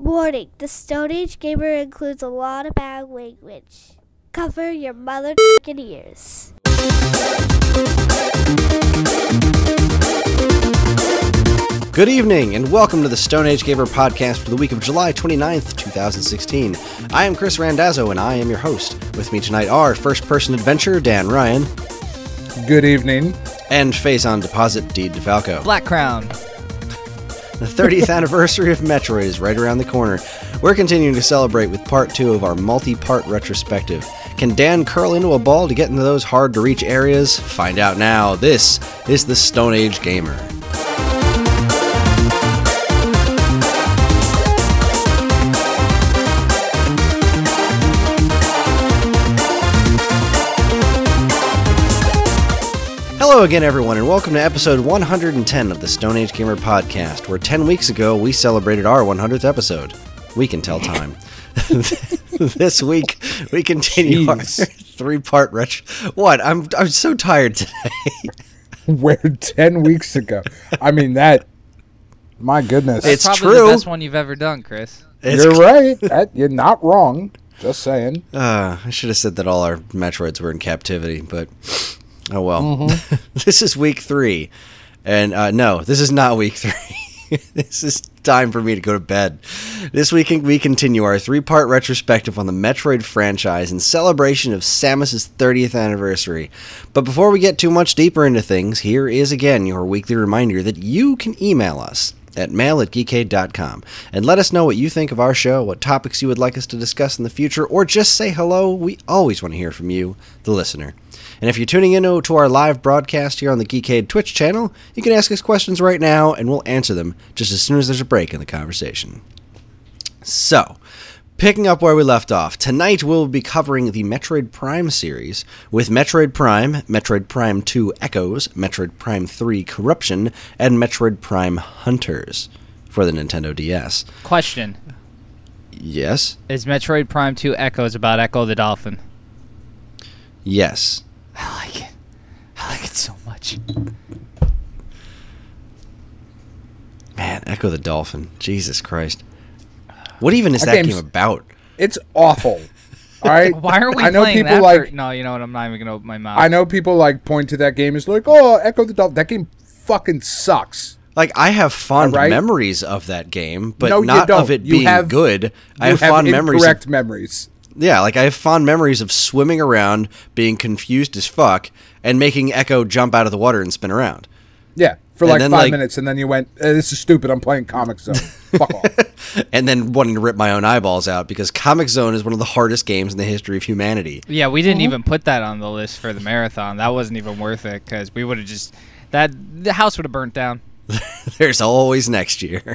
Warning, the Stone Age Gamer includes a lot of bad language. Cover your mother ears. Good evening, and welcome to the Stone Age Gamer podcast for the week of July 29th, 2016. I am Chris Randazzo, and I am your host. With me tonight are first-person adventurer Dan Ryan. Good evening. And Phazon Deposit Deed DeFalco. Black Crown. The 30th anniversary of Metroid is right around the corner. We're continuing to celebrate with part 2 of our multi-part retrospective. Can Dan curl into a ball to get into those hard-to-reach areas? Find out now. This is the Stone Age Gamer. Hello again, everyone, and welcome to episode 110 of the Stone Age Gamer podcast, where 10 weeks ago we celebrated our 100th episode. We can tell time. This week we continue our three-part retro. What? I'm so tired today. Where 10 weeks ago? I mean, that. My goodness. It's That's true. probably the best one you've ever done, Chris. You're right. You're not wrong. Just saying. I should have said that all our Metroids were in captivity, but oh well. Mm-hmm. This is week 3, and no, this is not week 3. This is time for me to go to bed. This week we continue our 3-part retrospective on the Metroid franchise in celebration of Samus's 30th anniversary. But before we get too much deeper into things, here is again your weekly reminder that you can email us at mail@geekade.com and let us know what you think of our show, what topics you would like us to discuss in the future, or just say hello. We always want to hear from you, the listener. And if you're tuning in to our live broadcast here on the Geekade Twitch channel, you can ask us questions right now, and we'll answer them just as soon as there's a break in the conversation. So, picking up where we left off, tonight we'll be covering the Metroid Prime series with Metroid Prime, Metroid Prime 2 Echoes, Metroid Prime 3 Corruption, and Metroid Prime Hunters for the Nintendo DS. Question. Yes? Is Metroid Prime 2 Echoes about Echo the Dolphin? Yes. I like it. I like it so much. Man, Echo the Dolphin. Jesus Christ. What even is that game about? It's awful. All right. Why are we I know playing people that? like. No, you know what? I'm not even going to open my mouth. I know people like point to that game as like, oh, Echo the Dolphin. That game fucking sucks. Like, I have fond Right? memories of that game, but No, you not don't. of it You being have- good. I You have fond memories. incorrect memories. Yeah, like I have fond memories of swimming around, being confused as fuck, and making Echo jump out of the water and spin around. Yeah, for And like then, 5 like- minutes, and then you went, this is stupid. I'm playing Comic Zone. Fuck off. And then wanting to rip my own eyeballs out because Comic Zone is one of the hardest games in the history of humanity. Yeah, we didn't even put that on the list for the marathon. That wasn't even worth it because we would have just... the house would have burnt down. There's always next year.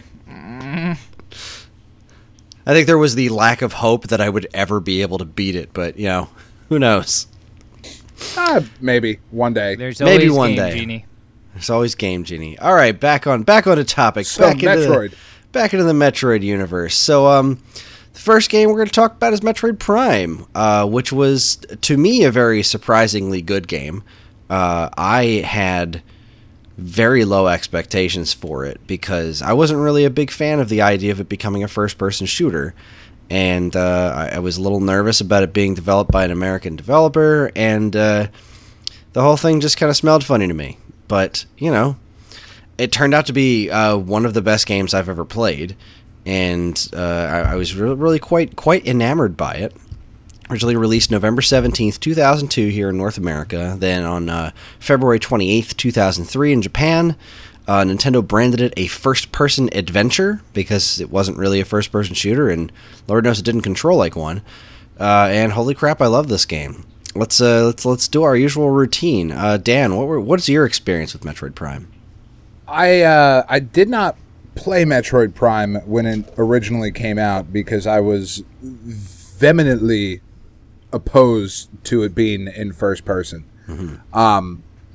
I think there was the lack of hope that I would ever be able to beat it, but, you know, who knows? Maybe one day. There's Maybe always one Game day. Genie. There's always Game Genie. All right, back on a topic. So, back into Metroid. Back into the Metroid universe. So, the first game we're going to talk about is Metroid Prime, which was, to me, a very surprisingly good game. I had very low expectations for it because I wasn't really a big fan of the idea of it becoming a first-person shooter. And I was a little nervous about it being developed by an American developer, and the whole thing just kind of smelled funny to me. But, you know, it turned out to be one of the best games I've ever played, and I was really quite enamored by it. Originally released November 17th, 2002 here in North America, then on February 28th, 2003 in Japan. Nintendo branded it a first-person adventure because it wasn't really a first-person shooter, and Lord knows it didn't control like one. And holy crap, I love this game. Let's do our usual routine. Dan, what's your experience with Metroid Prime? I did not play Metroid Prime when it originally came out because I was vehemently opposed to it being in first person. Mm-hmm.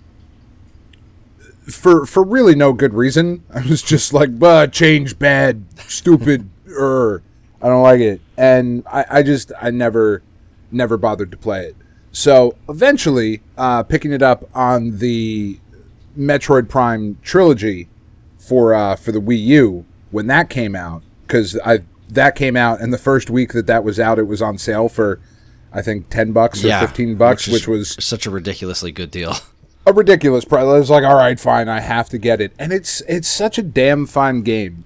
For really no good reason. I was just like, change bad, stupid, I don't like it. And I never bothered to play it. So eventually, picking it up on the Metroid Prime trilogy for the Wii U when that came out, because that came out, and the first week that was out, it was on sale for, I think, $10 or $15, which was such a ridiculously good deal. A ridiculous price. I was like, all right, fine, I have to get it. And it's such a damn fun game.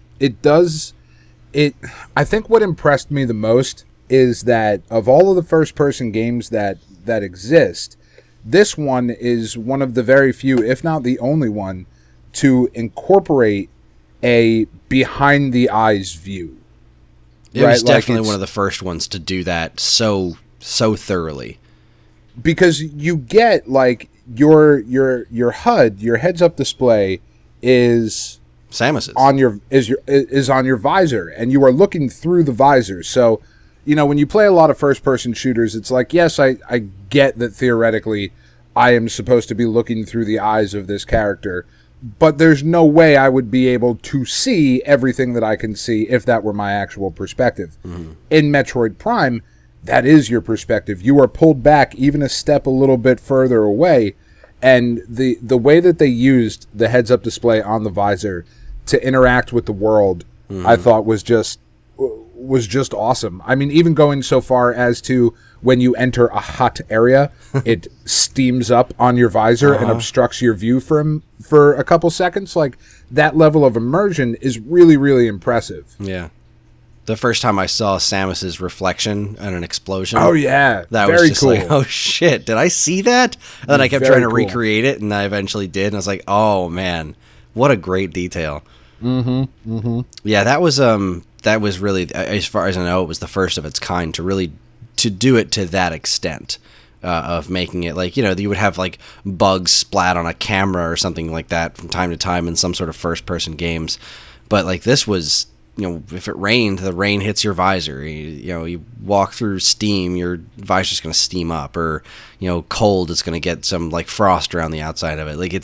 I think what impressed me the most is that of all of the first-person games that exist, this one is one of the very few, if not the only one, to incorporate a behind-the-eyes view. It was definitely one of the first ones to do that so thoroughly. Because you get, like, your HUD, your heads-up display is Samus's on your visor, and you are looking through the visor. So, when you play a lot of first-person shooters, it's like, yes, I get that theoretically I am supposed to be looking through the eyes of this character, but there's no way I would be able to see everything that I can see if that were my actual perspective. Mm-hmm. In Metroid Prime, that is your perspective. You are pulled back even a step a little bit further away, and the way that they used the heads-up display on the visor to interact with the world, I thought was just awesome. I mean, even going so far as to when you enter a hot area, it steams up on your visor and obstructs your view for a couple seconds. Like, that level of immersion is really, really impressive. Yeah. The first time I saw Samus's reflection in an explosion. Oh, yeah. That very was just cool. like, oh, shit, did I see that? And then I kept trying to recreate it, and I eventually did. And I was like, oh, man, what a great detail. Yeah, that was really, as far as I know, it was the first of its kind to do it to that extent. Of making it like, you would have like bugs splat on a camera or something like that from time to time in some sort of first-person games. But like this was, if it rained, the rain hits your visor. You walk through steam, your visor's going to steam up, or cold, it's going to get some like frost around the outside of it. Like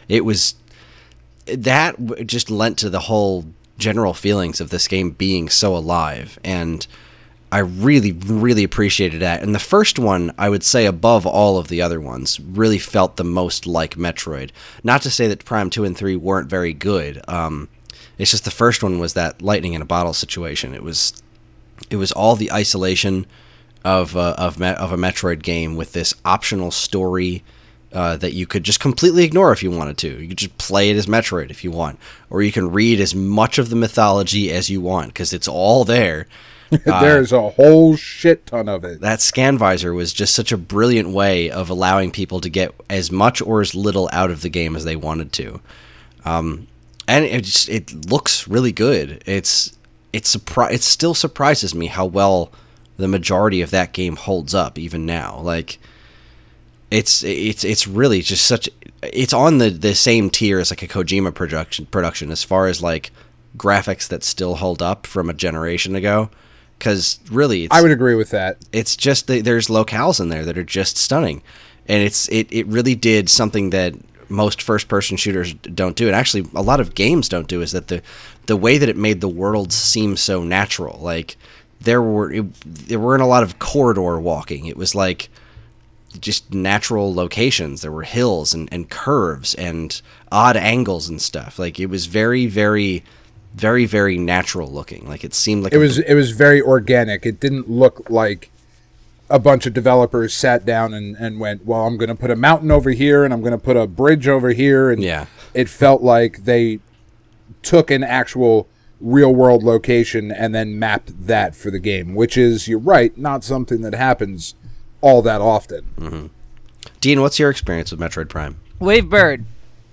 that just lent to the whole general feelings of this game being so alive, and I really, really appreciated that. And the first one, I would say above all of the other ones, really felt the most like Metroid. Not to say that Prime 2 and 3 weren't very good. It's just the first one was that lightning in a bottle situation. It was all the isolation of a Metroid game with this optional story that you could just completely ignore if you wanted to. You could just play it as Metroid if you want. Or you can read as much of the mythology as you want, because it's all there. There's a whole shit ton of it. That scan visor was just such a brilliant way of allowing people to get as much or as little out of the game as they wanted to. And it looks really good. It still surprises me how well the majority of that game holds up even now. Like, it's really just it's on the same tier as like a Kojima production as far as like graphics that still hold up from a generation ago. Because really, I would agree with that. It's just there's locales in there that are just stunning, and it really did something that most first-person shooters don't do, and actually a lot of games don't do, is that the way that it made the worlds seem so natural. Like there weren't a lot of corridor walking. It was like just natural locations. There were hills and curves and odd angles and stuff. Like it was very, very, very, very natural looking. Like it seemed like it was very organic. It didn't look like a bunch of developers sat down and went, well, I'm going to put a mountain over here and I'm going to put a bridge over here. And yeah. It felt like they took an actual real world location and then mapped that for the game, which is, you're right, not something that happens all that often. Mm-hmm. Dean, what's your experience with Metroid Prime? Wavebird.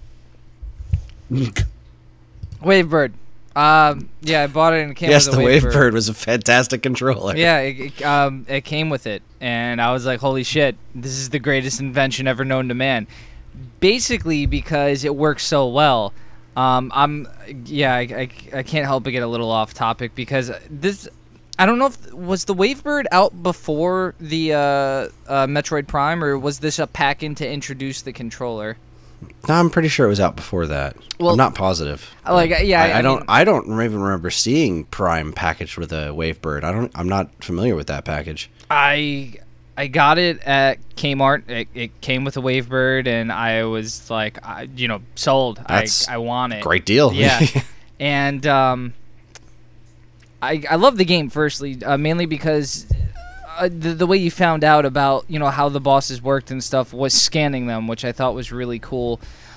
Wavebird. Yeah, I bought it and it came with a Wavebird. Yes, the Wavebird was a fantastic controller. Yeah, it came with it, and I was like, holy shit, this is the greatest invention ever known to man. Basically, because it works so well. I can't help but get a little off topic because this, I don't know if, was the Wavebird out before the Metroid Prime, or was this a pack-in to introduce the controller? No, I'm pretty sure it was out before that. Well, I'm not positive. Like, yeah, I don't even remember seeing Prime packaged with a Wavebird. I'm not familiar with that package. I got it at Kmart. It came with a Wavebird, and I was like, sold. That's I want it. Great deal. Yeah, and I love the game, firstly, mainly because the way you found out about, how the bosses worked and stuff was scanning them, which I thought was really cool.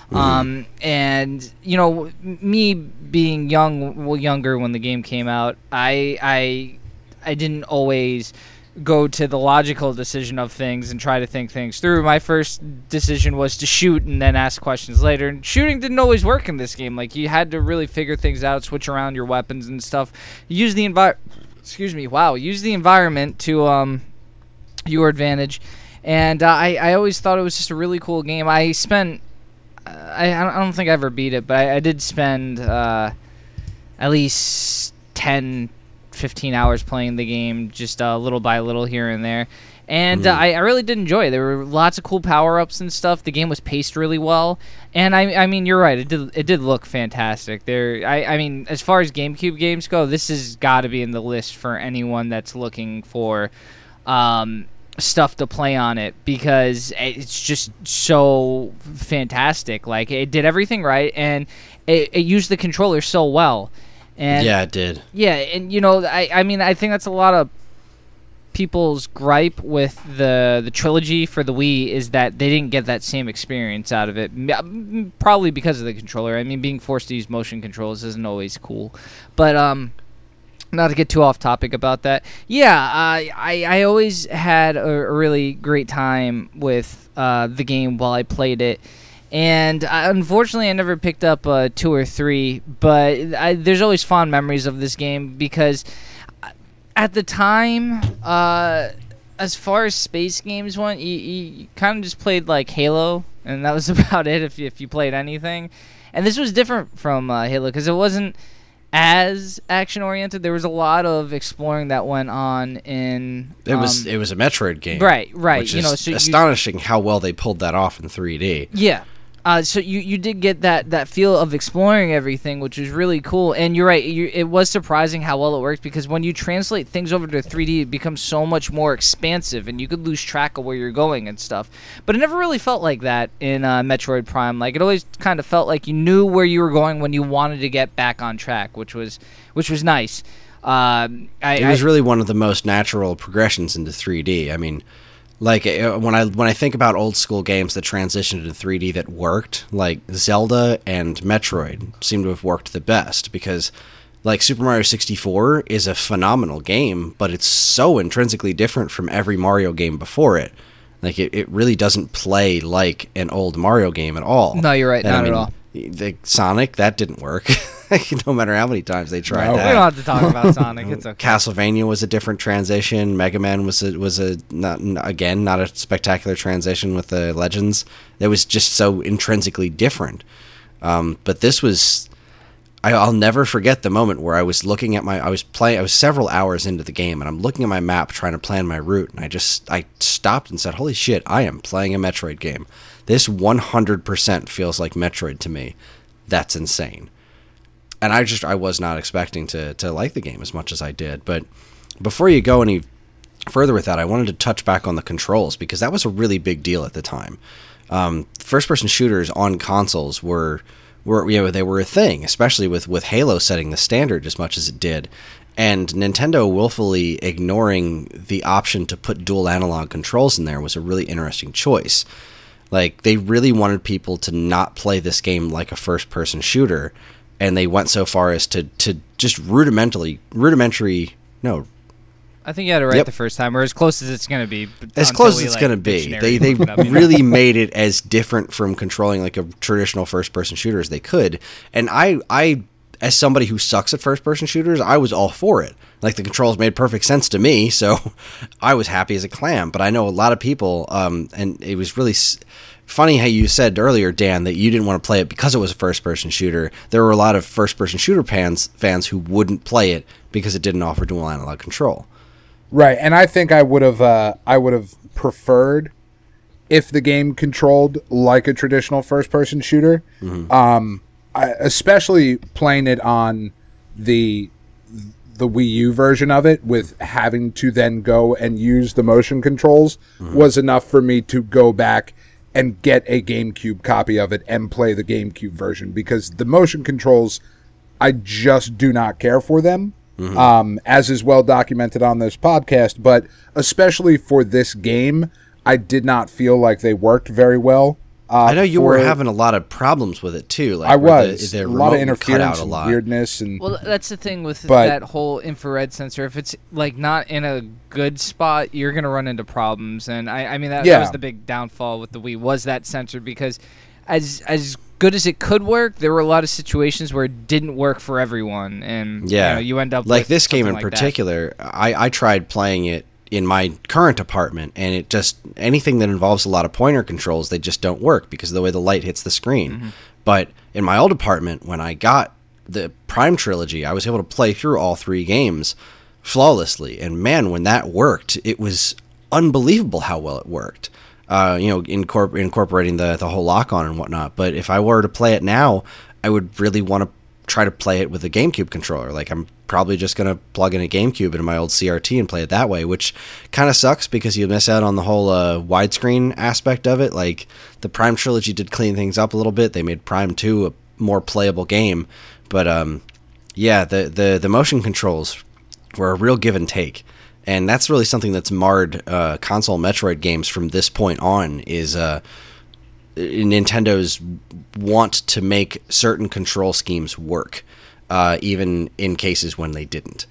And, me being younger when the game came out, I didn't always go to the logical decision of things and try to think things through. My first decision was to shoot and then ask questions later. And shooting didn't always work in this game. Like, you had to really figure things out, switch around your weapons and stuff. Use the use the environment to your advantage. And I always thought it was just a really cool game. I spent I don't think I ever beat it, but I did spend at least 10-15 hours playing the game, just little by little here and there. And I really did enjoy it. There were lots of cool power-ups and stuff. The game was paced really well. And I mean, you're right. It did look fantastic. I mean, as far as GameCube games go, this has got to be in the list for anyone that's looking for stuff to play on it, because it's just so fantastic. Like, it did everything right, and it used the controller so well. And yeah, it did. Yeah, and I mean, I think that's a lot of people's gripe with the trilogy for the Wii, is that they didn't get that same experience out of it. Probably because of the controller. I mean, being forced to use motion controls isn't always cool. But not to get too off topic about that. Yeah, I always had a really great time with the game while I played it. And unfortunately, I never picked up 2 or 3, but there's always fond memories of this game, because at the time, as far as space games went, you kind of just played like Halo, and that was about it if you played anything. And this was different from Halo, because it wasn't as action-oriented. There was a lot of exploring that went on in... It was a Metroid game. Right. Which is so astonishing how well they pulled that off in 3D. Yeah. So you did get that feel of exploring everything, which was really cool. And you're right, it was surprising how well it worked, because when you translate things over to 3D, it becomes so much more expansive, and you could lose track of where you're going and stuff. But it never really felt like that in Metroid Prime. Like, it always kind of felt like you knew where you were going when you wanted to get back on track, which was nice. It was really one of the most natural progressions into 3D. I mean, like, when I think about old school games that transitioned to 3D that worked, like Zelda and Metroid seem to have worked the best, because like Super Mario 64 is a phenomenal game, but it's so intrinsically different from every Mario game before it. Like, it really doesn't play like an old Mario game at all. No, you're right, not at all. The Sonic, that didn't work. No matter how many times they tried that. We don't have to talk about Sonic. It's okay. Castlevania was a different transition. Mega Man was not a spectacular transition with the Legends. It was just so intrinsically different. But this was... I'll never forget the moment where I was looking at I was several hours into the game, and I'm looking at my map trying to plan my route, and I stopped and said, holy shit, I am playing a Metroid game. This 100% feels like Metroid to me. That's insane. And I was not expecting to like the game as much as I did. But before you go any further with that, I wanted to touch back on the controls, because that was a really big deal at the time. First-person shooters on consoles were they were a thing, especially with Halo setting the standard as much as it did. And Nintendo willfully ignoring the option to put dual analog controls in there was a really interesting choice. Like, they really wanted people to not play this game like a first-person shooter, and they went so far as to just rudimentary. No, I think you had it right the first time, or as close as it's going to be. As close as it's going to be. They really made it as different from controlling like a traditional first-person shooter as they could. And I, as somebody who sucks at first-person shooters, I was all for it. Like, the controls made perfect sense to me, so I was happy as a clam. But I know a lot of people, and it was really funny how you said earlier, Dan, that you didn't want to play it because it was a first-person shooter. There were a lot of first-person shooter fans who wouldn't play it because it didn't offer dual analog control. Right, and I think I would have preferred if the game controlled like a traditional first-person shooter. Mm-hmm. Especially playing it on the Wii U version of it, with having to then go and use the motion controls, was enough for me to go back and get a GameCube copy of it and play the GameCube version, because the motion controls, I just do not care for them. as is well documented on this podcast. But especially for this game, I did not feel like they worked very well. I know you were having a lot of problems with it too. Like I was the a lot of remote would cut interference out a and lot. weirdness, and Well, that's the thing with But- that whole infrared sensor. If it's like not in a good spot, you're gonna run into problems. And I mean that Yeah. was the big downfall with the Wii, was that sensor, because as good as it could work, there were a lot of situations where it didn't work for everyone, and Yeah, you end up like with this game something in like that. particular. I tried playing it in my current apartment, and it just anything that involves a lot of pointer controls, they just don't work because of the way the light hits the screen. Mm-hmm. But in my old apartment, when I got the Prime trilogy, I was able to play through all 3 games flawlessly. And man, when that worked, it was unbelievable how well it worked. Incorporating the whole lock on and whatnot. But if I were to play it now, I would really want to try to play it with a GameCube controller. Like, I'm probably just going to plug in a GameCube into my old CRT and play it that way, which kind of sucks because you miss out on the whole widescreen aspect of it. Like, the Prime trilogy did clean things up a little bit. They made Prime 2 a more playable game. But, yeah, the motion controls were a real give and take. And that's really something that's marred console Metroid games from this point on, is Nintendo's want to make certain control schemes work, even in cases when they didn't.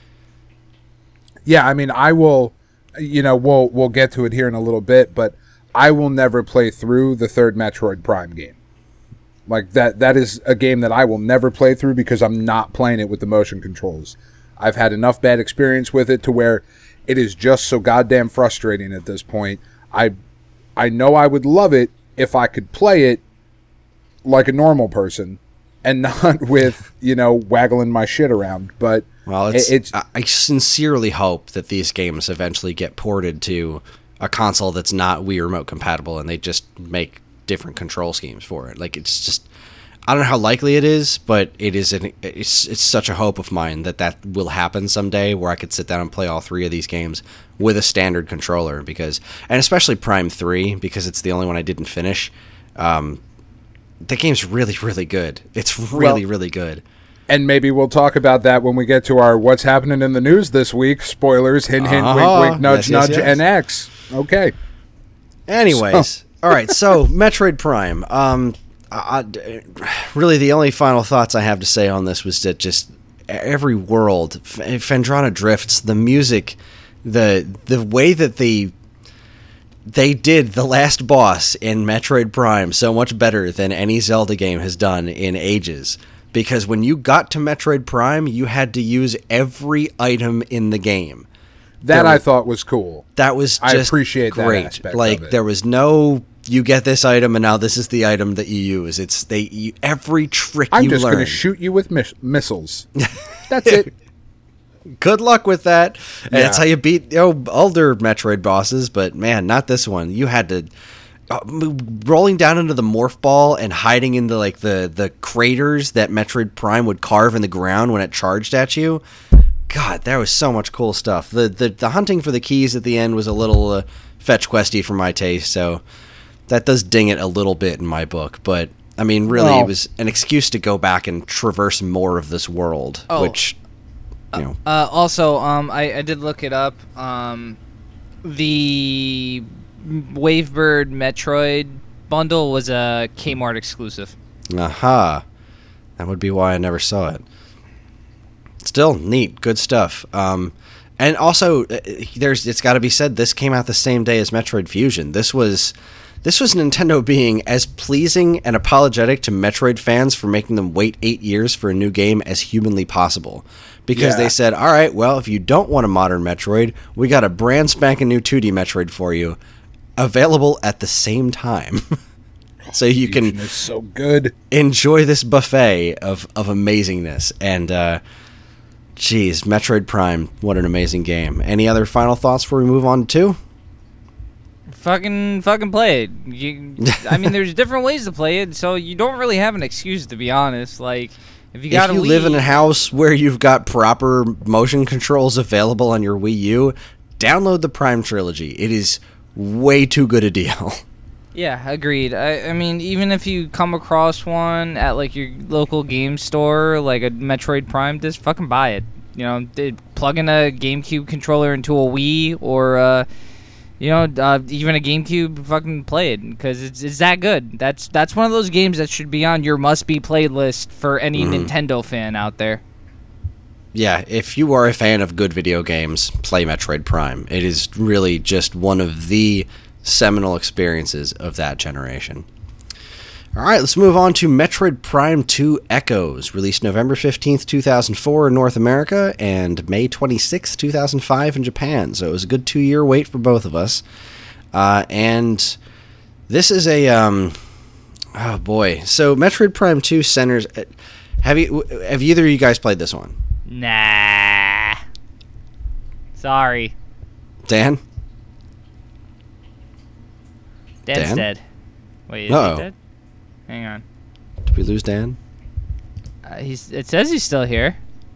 yeah, I mean, I will. We'll get to it here in a little bit, but I will never play through the third Metroid Prime game. Like that is a game that I will never play through because I'm not playing it with the motion controls. I've had enough bad experience with it to where it is just so goddamn frustrating at this point. I know I would love it if I could play it like a normal person and not with, waggling my shit around. But Well, it's I sincerely hope that these games eventually get ported to a console that's not Wii Remote compatible, and they just make different control schemes for it. Like, it's just, I don't know how likely it is, but it's such a hope of mine that will happen someday, where I could sit down and play all 3 of these games with a standard controller, and especially Prime 3, because it's the only one I didn't finish. The game's really, really good. It's really, really good. And maybe we'll talk about that when we get to our what's happening in the news this week. Spoilers, hint, hint, wink, wink, nudge, Yes, nudge, yes. and X. Okay. Anyways, all right. So Metroid Prime. Really, the only final thoughts I have to say on this was that just every world, Phendrana Drifts, the music, the way that they did the last boss in Metroid Prime so much better than any Zelda game has done in ages. Because when you got to Metroid Prime, you had to use every item in the game. That I thought was cool. That was just I appreciate that great. aspect Like, of it. there was no, you get this item and now this is the item that you use. It's every trick I'm you just learn. going to shoot you with missiles. That's it. Good luck with that. And Yeah. that's how you beat older Metroid bosses, but man, not this one. You had to rolling down into the morph ball and hiding into like the craters that Metroid Prime would carve in the ground when it charged at you. God, there was so much cool stuff. The hunting for the keys at the end was a little fetch questy for my taste, so that does ding it a little bit in my book. But I mean, really, Well- it was an excuse to go back and traverse more of this world, which Also, I did look it up. The Wavebird Metroid bundle was a Kmart exclusive. Aha. That would be why I never saw it. Still neat, good stuff. And also, it's got to be said, this came out the same day as Metroid Fusion. This was Nintendo being as pleasing and apologetic to Metroid fans for making them wait 8 years for a new game as humanly possible. Because Yeah. they said, all right, well, if you don't want a modern Metroid, we got a brand spanking new 2D Metroid for you, available at the same time. So you Fusion can is so good. enjoy this buffet of amazingness. And, geez, Metroid Prime, what an amazing game. Any other final thoughts before we move on to 2? Fucking play it. I mean, there's different ways to play it, so you don't really have an excuse, to be honest. Like, if you got If you live in a house where you've got proper motion controls available on your Wii U, download the Prime Trilogy. It is way too good a deal. Yeah, agreed. I mean, even if you come across one at like your local game store, like a Metroid Prime disc, fucking buy it. plug in a GameCube controller into a Wii or even a GameCube, fucking play it because it's that good. That's one of those games that should be on your must-be playlist for any Nintendo fan out there. Yeah, if you are a fan of good video games, play Metroid Prime. It is really just one of the seminal experiences of that generation. All right, let's move on to Metroid Prime 2 Echoes, released November 15th, 2004 in North America and May 26th, 2005 in Japan. So it was a good 2-year wait for both of us. And this is a... oh, boy. So Metroid Prime 2 centers... Have either of you guys played this one? Nah. Sorry. Dan? Dan's Dan? dead. Wait, is Uh-oh. he dead? Hang on. Did we lose Dan? It says he's still here.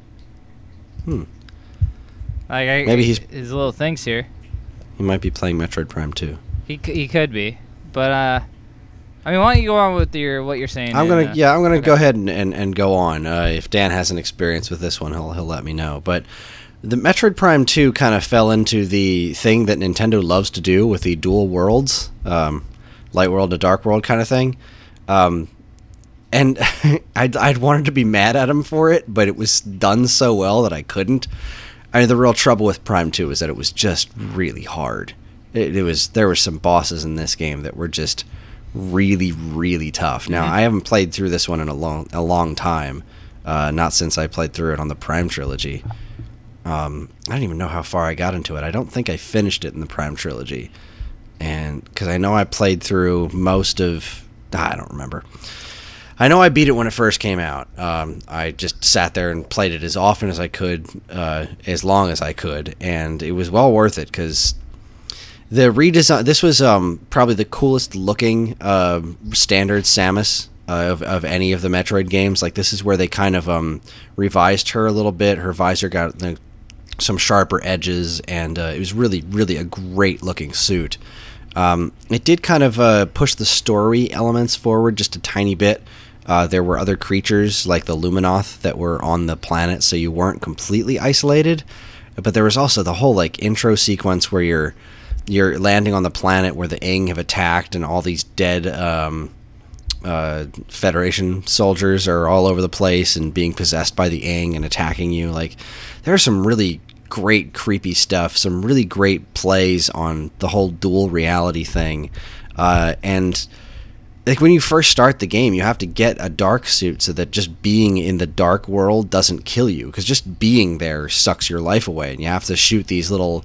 Maybe his little thing's here. He might be playing Metroid Prime 2. He could be, but I mean, why don't you go on with what you're saying? I'm gonna okay. go ahead and go on. If Dan has an experience with this one, he'll let me know. But the Metroid Prime 2 kind of fell into the thing that Nintendo loves to do with the dual worlds, light world to dark world kind of thing. And I'd wanted to be mad at him for it, but it was done so well that I couldn't. I mean, the real trouble with Prime 2 is that it was just really hard. There were some bosses in this game that were just really, really tough. Now, I haven't played through this one in a long time, not since I played through it on the Prime Trilogy. I don't even know how far I got into it. I don't think I finished it in the Prime Trilogy, and because I know I played through most of... I don't remember. I know I beat it when it first came out. I just sat there and played it as often as I could, as long as I could, and it was well worth it because the redesign. This was probably the coolest looking standard Samus of any of the Metroid games. Like, this is where they kind of revised her a little bit. Her visor got some sharper edges, and it was really, really a great looking suit. It did kind of push the story elements forward just a tiny bit. There were other creatures like the Luminoth that were on the planet, so you weren't completely isolated. But there was also the whole intro sequence where you're landing on the planet where the Ing have attacked, and all these dead Federation soldiers are all over the place and being possessed by the Ing and attacking you. There's some really great creepy stuff, some really great plays on the whole dual reality thing, and when you first start the game, you have to get a dark suit so that just being in the dark world doesn't kill you, because just being there sucks your life away, and you have to shoot these little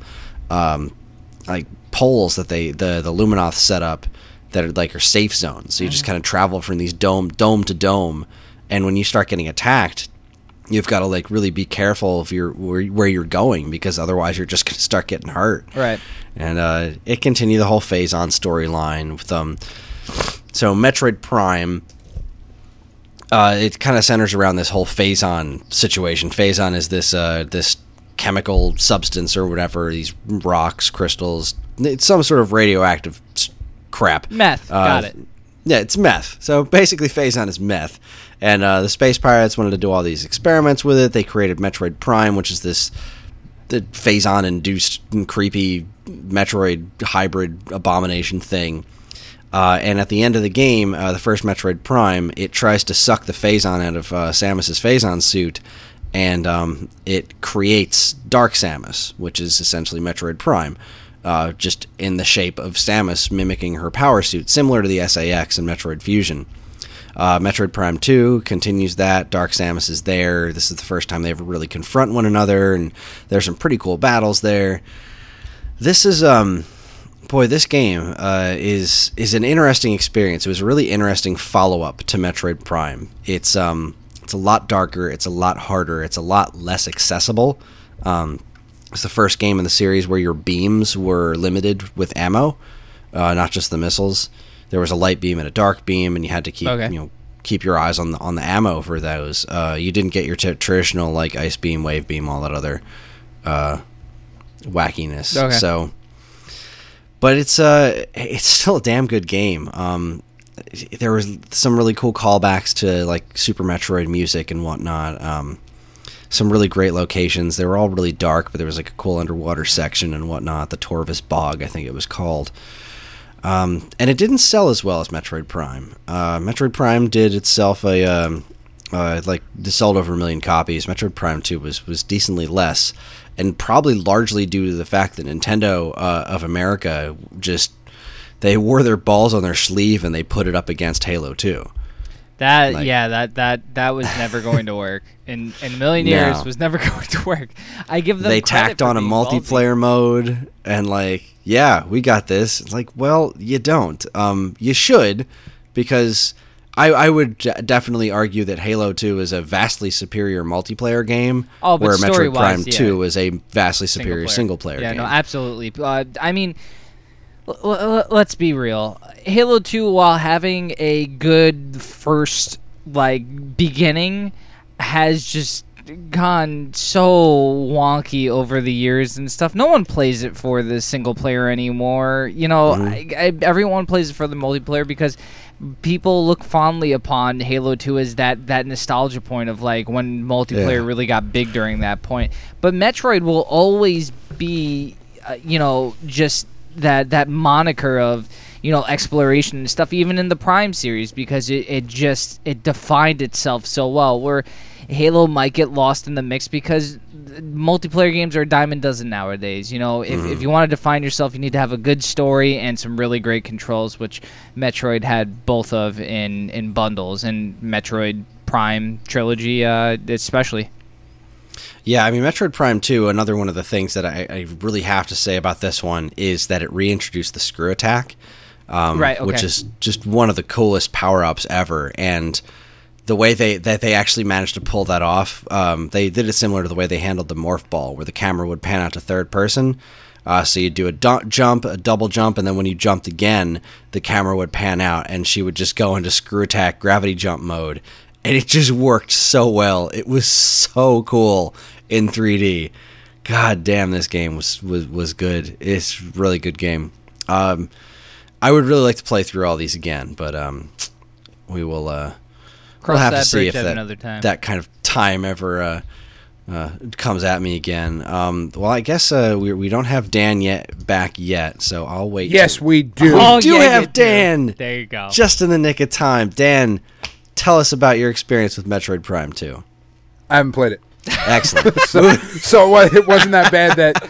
poles that the Luminoth set up that are safe zones. So you just kind of travel from these dome to dome, and when you start getting attacked, you've got to really be careful of where you're going, because otherwise you're just going to start getting hurt. Right. And it continued the whole Phazon storyline with so Metroid Prime. It kind of centers around this whole Phazon situation. Phazon is this chemical substance or whatever, these rocks, crystals. It's some sort of radioactive crap. Meth. Got it. Yeah, it's meth. So basically Phazon is meth. And the space pirates wanted to do all these experiments with it. They created Metroid Prime, which is the Phazon-induced creepy Metroid hybrid abomination thing. And at the end of the game, the first Metroid Prime, it tries to suck the Phazon out of Samus's Phazon suit, and it creates Dark Samus, which is essentially Metroid Prime, just in the shape of Samus mimicking her power suit, similar to the SAX in Metroid Fusion. Metroid Prime 2 continues that. Dark Samus is there. This is the first time they ever really confront one another, and there's some pretty cool battles there. This is... Boy, this game is an interesting experience. It was a really interesting follow-up to Metroid Prime. It's a lot darker, it's a lot harder, it's a lot less accessible. It's the first game in the series where your beams were limited with ammo, not just the missiles. There was a light beam and a dark beam, and you had to keep your eyes on the ammo for those. You didn't get your traditional ice beam, wave beam, all that other wackiness. Okay. So. But it's still a damn good game. There was some really cool callbacks to Super Metroid music and whatnot. some really great locations. They were all really dark, but there was like a cool underwater section and whatnot. The Torvus Bog, I think it was called. And it didn't sell as well as Metroid Prime. Metroid Prime did itself sold over 1 million copies. Metroid Prime 2 was decently less, and probably largely due to the fact that Nintendo of America they wore their balls on their sleeve and they put it up against Halo 2. That was never going to work. In a million years was never going to work. I give them They credit tacked for on a being multiplayer mode and we got this. It's like, well, you don't. You should, because I would definitely argue that Halo 2 is a vastly superior multiplayer game, where Metroid Prime 2 is a vastly superior single-player game. Yeah, no, absolutely. I mean, let's be real. Halo 2, while having a good first beginning, has just gone so wonky over the years and stuff. No one plays it for the single player anymore. Everyone plays it for the multiplayer because people look fondly upon Halo 2 as that nostalgia point of when multiplayer really got big during that point. But Metroid will always be just that moniker of exploration and stuff, even in the Prime series, because it defined itself so well, where Halo might get lost in the mix because multiplayer games are a dime a dozen nowadays. If you want to define yourself, you need to have a good story and some really great controls, which Metroid had both of in bundles, and Metroid Prime trilogy especially. Yeah, I mean, Metroid Prime 2, another one of the things that I really have to say about this one is that it reintroduced the screw attack, which is just one of the coolest power-ups ever. And the way they actually managed to pull that off, they did it similar to the way they handled the morph ball, where the camera would pan out to third person. So you'd do a jump, a double jump, and then when you jumped again, the camera would pan out, and she would just go into screw attack gravity jump mode. And it just worked so well. It was so cool in 3D. God damn, this game was good. It's a really good game. I would really like to play through all these again, but we will we'll have to see if that kind of time ever comes at me again. Well, I guess we don't have Dan back yet, so I'll wait. Yes, we do. We do have Dan. There you go. Just in the nick of time. Dan, tell us about your experience with Metroid Prime 2. I haven't played it. Excellent. so it wasn't that bad that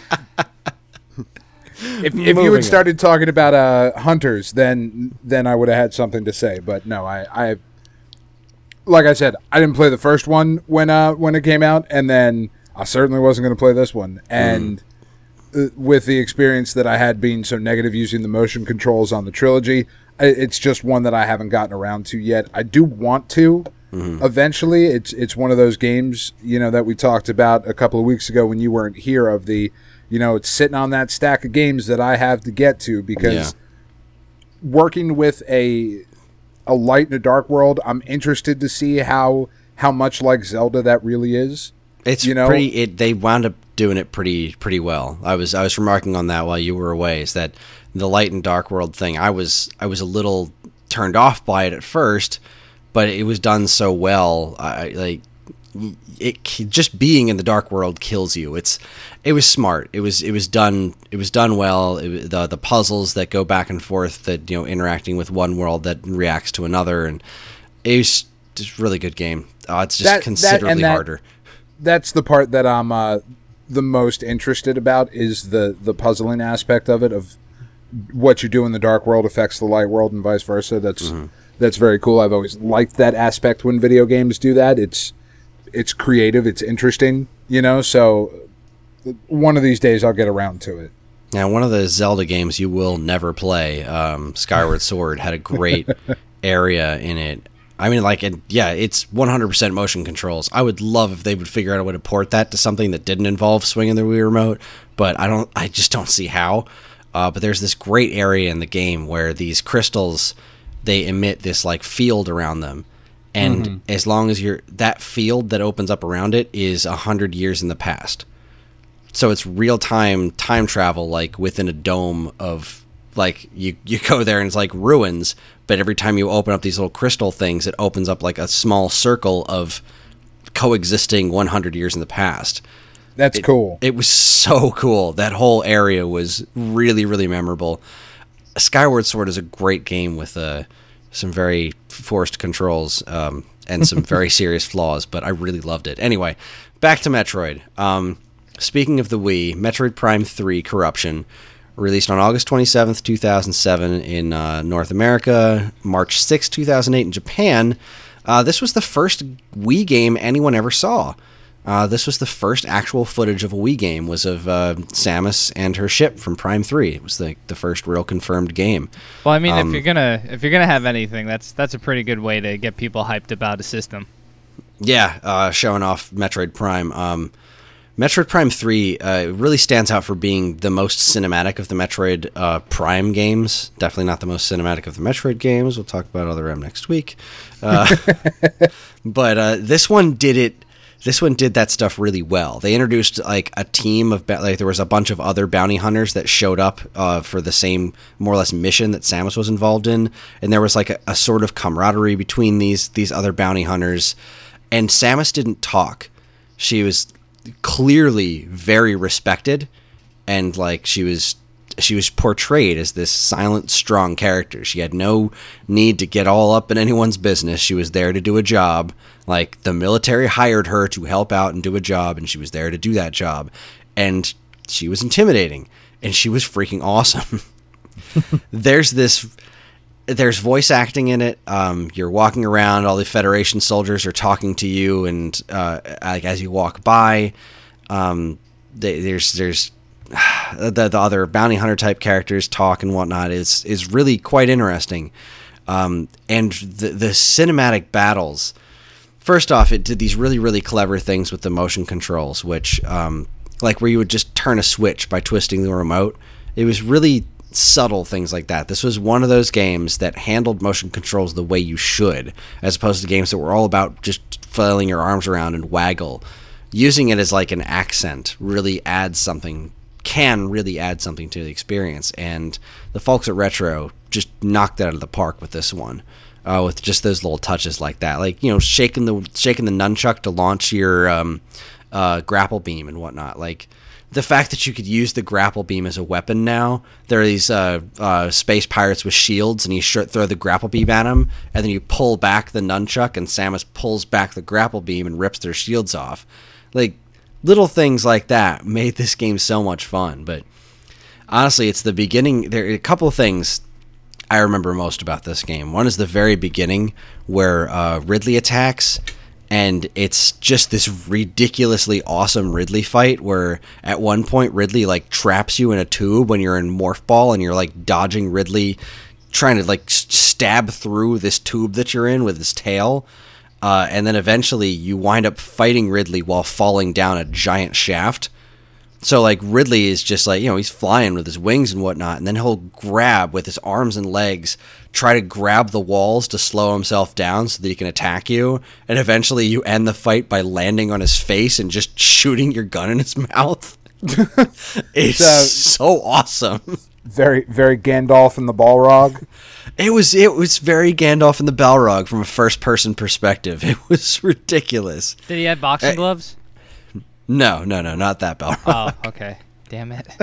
if you had started talking about Hunters, then I would have had something to say. But no, I like I said, I didn't play the first one when it came out, and then I certainly wasn't going to play this one. And with the experience that I had being so negative using the motion controls on the trilogy, it's just one that I haven't gotten around to yet. I do want to eventually. It's one of those games, that we talked about a couple of weeks ago when you weren't here, of the, it's sitting on that stack of games that I have to get to, because working with a light in a dark world, I'm interested to see how much like Zelda that really is. It's pretty. They wound up doing it pretty well. I was remarking on that while you were away. Is that the light and dark world thing? I was a little turned off by it at first, but it was done so well. Just being in the dark world kills you. It was smart. It was done well. The puzzles that go back and forth, that interacting with one world that reacts to another, and it was just a really good game. It's just considerably harder. That's the part that I'm the most interested about, is the puzzling aspect of it, of what you do in the dark world affects the light world and vice versa. That's very cool. I've always liked that aspect when video games do that. It's creative. It's interesting, so one of these days I'll get around to it. Now, one of the Zelda games you will never play, Skyward Sword, had a great area in it. I mean, it's 100% motion controls. I would love if they would figure out a way to port that to something that didn't involve swinging the Wii remote, but I just don't see how. But there's this great area in the game where these crystals, they emit this field around them, and as long as that field that opens up around it is 100 years in the past, so it's real time travel, within a dome of. You go there and it's ruins, but every time you open up these little crystal things, it opens up a small circle of coexisting 100 years in the past. That's cool. It was so cool. That whole area was really, really memorable. Skyward Sword is a great game with some very forced controls and some very serious flaws, but I really loved it. Anyway, back to Metroid. Speaking of the Wii, Metroid Prime 3 Corruption, released on August 27th, 2007 in North America, March 6th, 2008 in Japan. This was the first Wii game anyone ever saw. This was the first actual footage of a Wii game, was of Samus and her ship from Prime 3. It was the first real confirmed game. Well, I mean, if you're gonna have anything, that's a pretty good way to get people hyped about a system. Yeah, showing off Metroid Prime. Metroid Prime 3 really stands out for being the most cinematic of the Metroid Prime games. Definitely not the most cinematic of the Metroid games. We'll talk about Other M next week. But this one did it. This one did that stuff really well. They introduced like a team of there was a bunch of other bounty hunters that showed up for the same more or less mission that Samus was involved in, and there was like a sort of camaraderie between these other bounty hunters. And Samus didn't talk. She was clearly very respected, and like she was portrayed as this silent, strong character. She had no need to get all up in anyone's business. She was there to do a job. Like, the military hired her to help out and do a job, and she was there to do that job. And she was intimidating, and she was freaking awesome. There's voice acting in it. You're walking around, all the Federation soldiers are talking to you, and like as you walk by, there's the other bounty hunter type characters talk and whatnot. Is really quite interesting. And the cinematic battles. First off, it did these really, really clever things with the motion controls, which, like where you would just turn a switch by twisting the remote. It was really subtle things like that. This was one of those games that handled motion controls the way you should, as opposed to games that were all about just flailing your arms around and waggle. Using it as like an accent really adds something, can really add something to the experience, and the folks at Retro just knocked it out of the park with this one. With just those little touches like that, like, you know, shaking the nunchuck to launch your grapple beam and whatnot. Like, the fact that you could use the grapple beam as a weapon now. There are these space pirates with shields, and you throw the grapple beam at them, and then you pull back the nunchuck, and Samus pulls back the grapple beam and rips their shields off. Like, little things like that made this game so much fun. But honestly, it's the beginning. There are a couple of things I remember most about this game. One is the very beginning where Ridley attacks, and it's just this ridiculously awesome Ridley fight where at one point Ridley like traps you in a tube when you're in Morph Ball, and you're like dodging Ridley, trying to like stab through this tube that you're in with his tail, and then eventually you wind up fighting Ridley while falling down a giant shaft. So, like, Ridley is just like, you know, he's flying with his wings and whatnot, and then he'll grab with his arms and legs, try to grab the walls to slow himself down so that he can attack you, and eventually you end the fight by landing on his face and just shooting your gun in his mouth. It's so awesome. Very, very Gandalf and the Balrog. It was very Gandalf and the Balrog from a first-person perspective. It was ridiculous. Did he have boxing gloves? No, not that Balrog. Oh, okay. Damn it.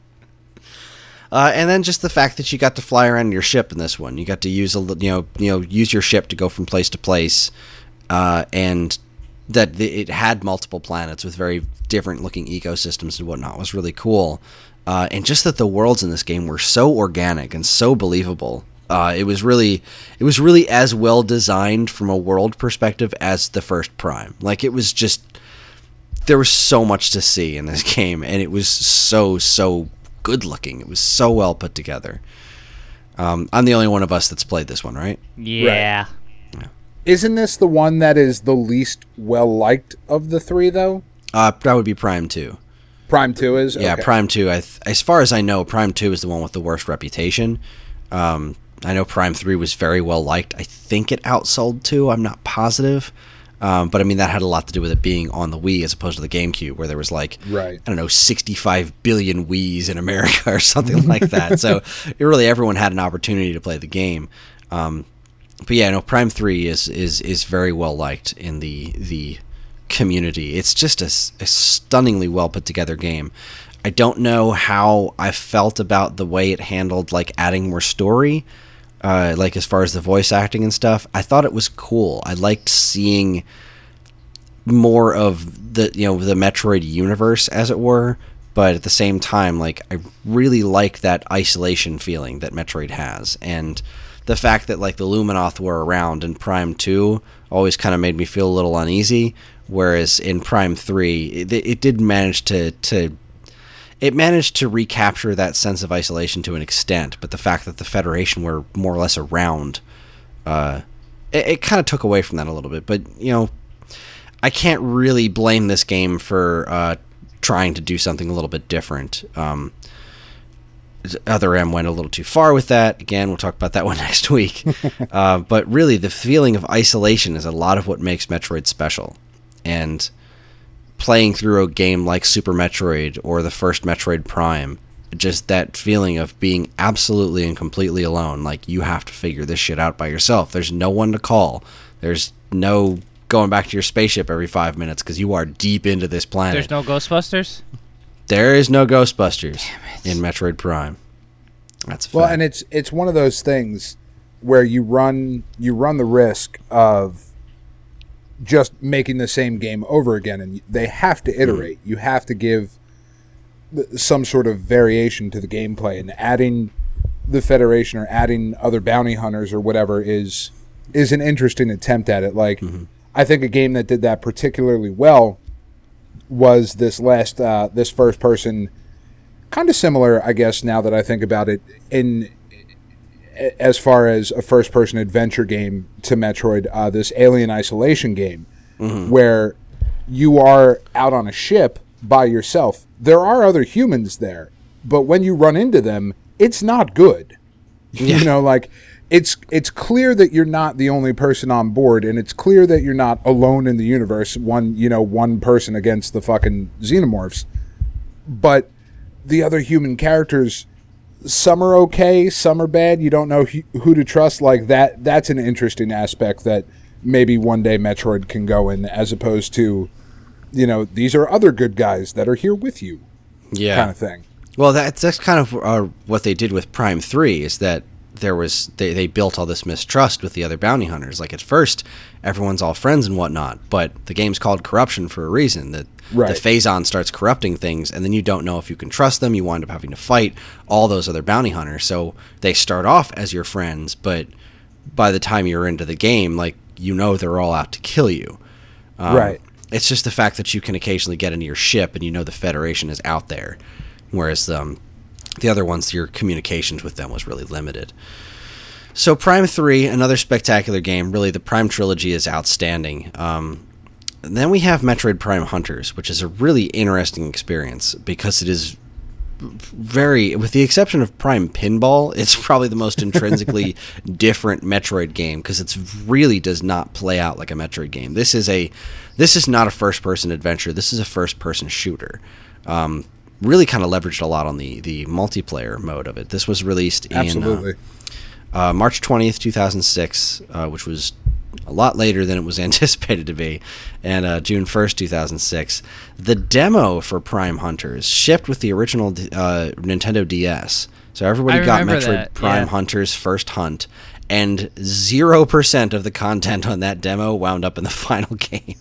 And then just the fact that you got to fly around in your ship in this one. You got to use use your ship to go from place to place, and that it had multiple planets with very different looking ecosystems and whatnot was really cool. And just that the worlds in this game were so organic and so believable. It was really as well designed from a world perspective as the first Prime. Like, it was just, there was so much to see in this game, and it was so good looking. It was so well put together. I'm the only one of us that's played this one, right? Yeah. Right. Isn't this the one that is the least well liked of the three, though? That would be Prime 2. Prime 2 is? Yeah, okay. Prime 2. As far as I know, Prime 2 is the one with the worst reputation. I know Prime 3 was very well liked. I think it outsold 2. I'm not positive. But I mean, that had a lot to do with it being on the Wii as opposed to the GameCube, where there was like, right. I don't know, 65 billion Wiis in America or something like that. So everyone had an opportunity to play the game. But yeah, no, Prime 3 is very well liked in the community. It's just a stunningly well put together game. I don't know how I felt about the way it handled like adding more story, like as far as the voice acting and stuff. I thought it was cool. I liked seeing more of the the Metroid universe, as it were. But at the same time, like, I really like that isolation feeling that Metroid has, and the fact that like the Luminoth were around in Prime 2 always kind of made me feel a little uneasy. Whereas in Prime 3, it did manage to recapture that sense of isolation to an extent, but the fact that the Federation were more or less around, it kind of took away from that a little bit. But, I can't really blame this game for trying to do something a little bit different. Other M went a little too far with that. Again, we'll talk about that one next week. But really, the feeling of isolation is a lot of what makes Metroid special. And playing through a game like Super Metroid or the first Metroid Prime, just that feeling of being absolutely and completely alone. Like, you have to figure this shit out by yourself. There's no one to call. There's no going back to your spaceship every 5 minutes because you are deep into this planet. There's no Ghostbusters? There is no Ghostbusters in Metroid Prime. That's a fact. Well, and it's one of those things where you run the risk of just making the same game over again, and they have to iterate. You have to give some sort of variation to the gameplay, and adding the Federation or adding other bounty hunters or whatever is an interesting attempt at it. Like, I think a game that did that particularly well was this first person, kind of similar, I guess, now that I think about it, in as far as a first person adventure game to Metroid, this Alien Isolation game, where you are out on a ship by yourself. There are other humans there, but when you run into them, it's not good. Yeah. Like, it's clear that you're not the only person on board, and it's clear that you're not alone in the universe, one person against the fucking xenomorphs. But the other human characters, some are okay, some are bad. You don't know who to trust. Like, that's an interesting aspect that maybe one day Metroid can go in, as opposed to, these are other good guys that are here with you, kind of thing. Well, that's kind of what they did with Prime 3, is that they built all this mistrust with the other bounty hunters. Like, at first, everyone's all friends and whatnot, but the game's called Corruption for a reason. The Phazon starts corrupting things, and then you don't know if you can trust them. You wind up having to fight all those other bounty hunters. So they start off as your friends, but by the time you're into the game, like, they're all out to kill you. Right. It's just the fact that you can occasionally get into your ship and the Federation is out there, whereas the other ones, your communications with them was really limited. So Prime 3, another spectacular game. Really, the Prime trilogy is outstanding. Then we have Metroid Prime Hunters, which is a really interesting experience because it is very, with the exception of Prime Pinball, it's probably the most intrinsically different Metroid game because it really does not play out like a Metroid game. This is not a first-person adventure. This is a first-person shooter. Really kind of leveraged a lot on the multiplayer mode of it. This was released in March 20th, 2006, which was a lot later than it was anticipated to be, and June 1st, 2006. The demo for Prime Hunters shipped with the original Nintendo DS. So everybody got Metroid Prime Hunters First Hunt, and 0% of the content on that demo wound up in the final game.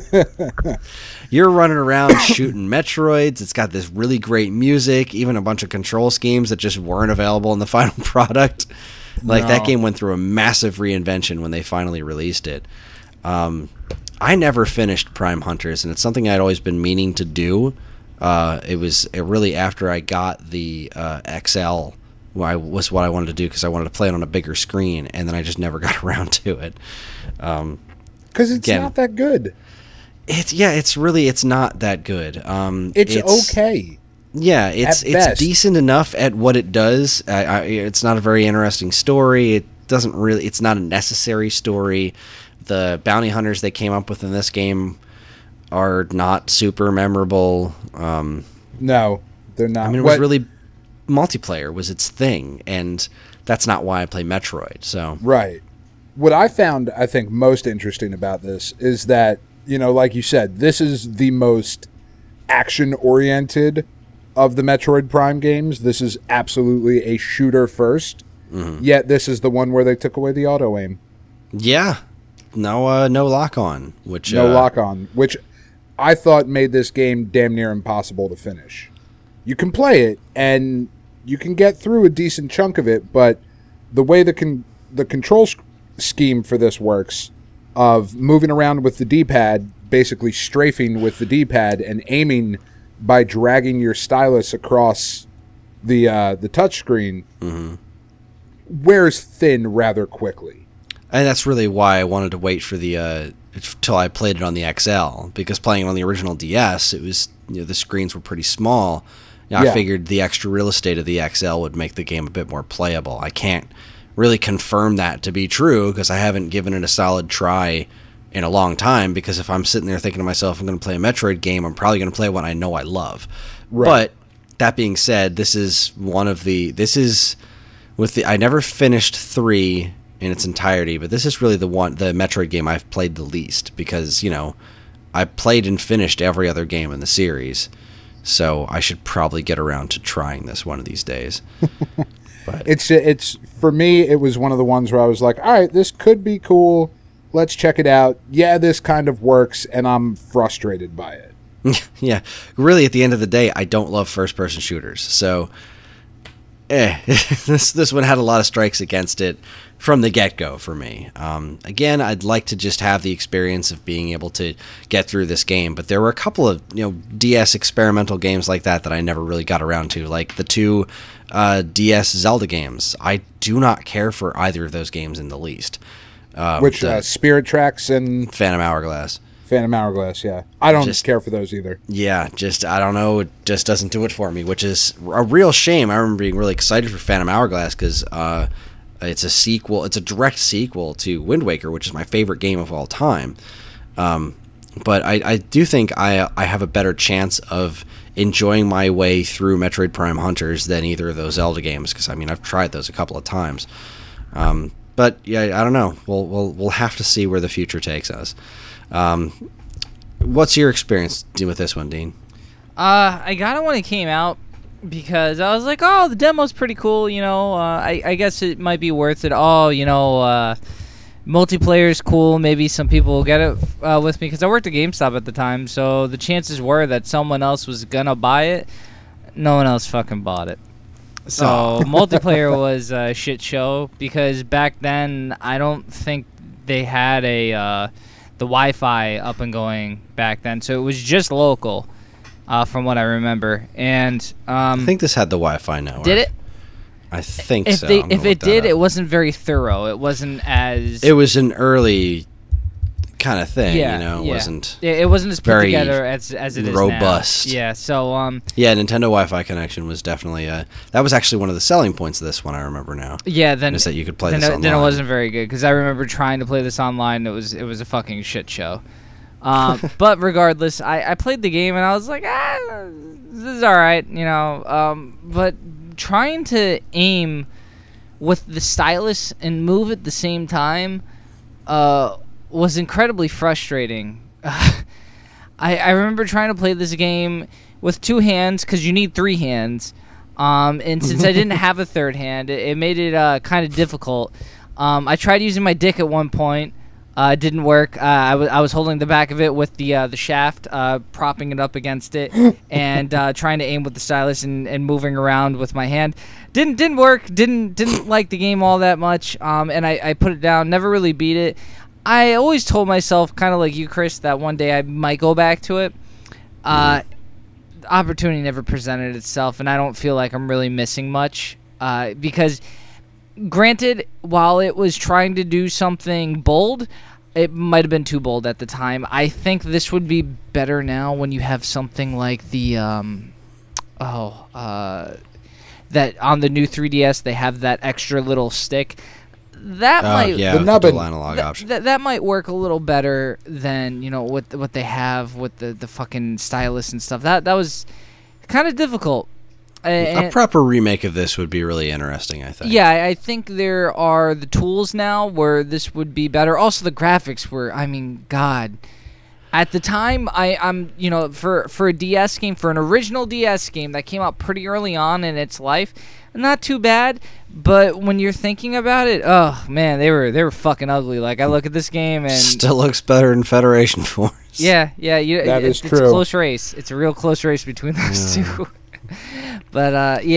You're running around shooting Metroids. It's got this really great music, even a bunch of control schemes that just weren't available in the final product. That game went through a massive reinvention when they finally released it. I never finished Prime Hunters, and it's something I'd always been meaning to do. It was really after I got the XL, was what I wanted to do because I wanted to play it on a bigger screen, and then I just never got around to it. Because it's not that good. It's not that good. It's okay. Yeah, it's decent enough at what it does. It's not a very interesting story. It's not a necessary story. The bounty hunters they came up with in this game are not super memorable. No, they're not. I mean, it was really multiplayer was its thing, and that's not why I play Metroid. So right. What I found, I think, most interesting about this is that like you said, this is the most action-oriented of the Metroid Prime games. This is absolutely a shooter first. Yet this is the one where they took away the auto aim. Yeah. No lock on, which which I thought made this game damn near impossible to finish. You can play it and you can get through a decent chunk of it, but the way the control scheme for this works, of moving around with the D-pad, basically strafing with the D-pad and aiming by dragging your stylus across the touchscreen, wears thin rather quickly. And that's really why I wanted to wait for the till I played it on the XL, because playing it on the original DS, it was the screens were pretty small. I figured the extra real estate of the XL would make the game a bit more playable. I can't really confirm that to be true because I haven't given it a solid try in a long time, because if I'm sitting there thinking to myself, I'm going to play a Metroid game, I'm probably going to play one I know I love. Right. But that being said, I never finished 3 in its entirety, but this is really the Metroid game I've played the least, because, I played and finished every other game in the series. So I should probably get around to trying this one of these days. But it's for me, it was one of the ones where I was like, all right, this could be cool. Let's check it out. Yeah, this kind of works, and I'm frustrated by it. Yeah, really, at the end of the day, I don't love first-person shooters. So, this one had a lot of strikes against it from the get-go for me. Again, I'd like to just have the experience of being able to get through this game, but there were a couple of DS experimental games like that I never really got around to, like the 2 DS Zelda games. I do not care for either of those games in the least. Which Spirit Tracks and Phantom Hourglass. Phantom Hourglass, yeah. I don't care for those either. Yeah, I don't know, it just doesn't do it for me, which is a real shame. I remember being really excited for Phantom Hourglass because it's a sequel. It's a direct sequel to Wind Waker, which is my favorite game of all time. But I do think I have a better chance of enjoying my way through Metroid Prime Hunters than either of those Zelda games, because I've tried those a couple of times. But yeah, I don't know. We'll have to see where the future takes us. What's your experience with this one, Dean? I got it when it came out because I was like, oh, the demo's pretty cool. I guess it might be worth it. Multiplayer's cool. Maybe some people will get it with me because I worked at GameStop at the time, so the chances were that someone else was gonna buy it. No one else fucking bought it. So multiplayer was a shit show because back then I don't think they had the Wi-Fi up and going back then, so it was just local, from what I remember. And I think this had the Wi-Fi network. Did it? I think so. If it did, it wasn't very thorough. It wasn't as. It was an early kind of thing, It wasn't. It wasn't as put together as it is robust. Now. Yeah. So yeah, Nintendo Wi-Fi connection was definitely that was actually one of the selling points of this one. I remember now. Yeah. Then is that you could play this online. Then it wasn't very good because I remember trying to play this online. It was a fucking shit show. But regardless, I played the game and I was like, this is all right, but trying to aim with the stylus and move at the same time was incredibly frustrating. I remember trying to play this game with 2 hands because you need 3 hands, and since I didn't have a third hand, it made it kind of difficult. I tried using my dick at one point. It didn't work. I was holding the back of it with the shaft, propping it up against it, and trying to aim with the stylus and moving around with my hand. Didn't work. Didn't like the game all that much. And I put it down. Never really beat it. I always told myself, kind of like you, Chris, that one day I might go back to it. Opportunity never presented itself, and I don't feel like I'm really missing much because. Granted, while it was trying to do something bold, it might have been too bold at the time. I think this would be better now when you have something like the that on the new 3DS they have that extra little stick. That might the dual analog option. That might work a little better than what they have with the fucking stylus and stuff. That was kind of difficult. A proper remake of this would be really interesting, I think. Yeah, I think there are the tools now where this would be better. Also, the graphics were, God, At the time, I'm for a DS game, for an original DS game that came out pretty early on in its life, not too bad. But when you're thinking about it, oh man, they were fucking ugly. Like I look at this game and Still looks better than Federation Force. yeah, That is it's true. a close race. It's a real close race between those two. But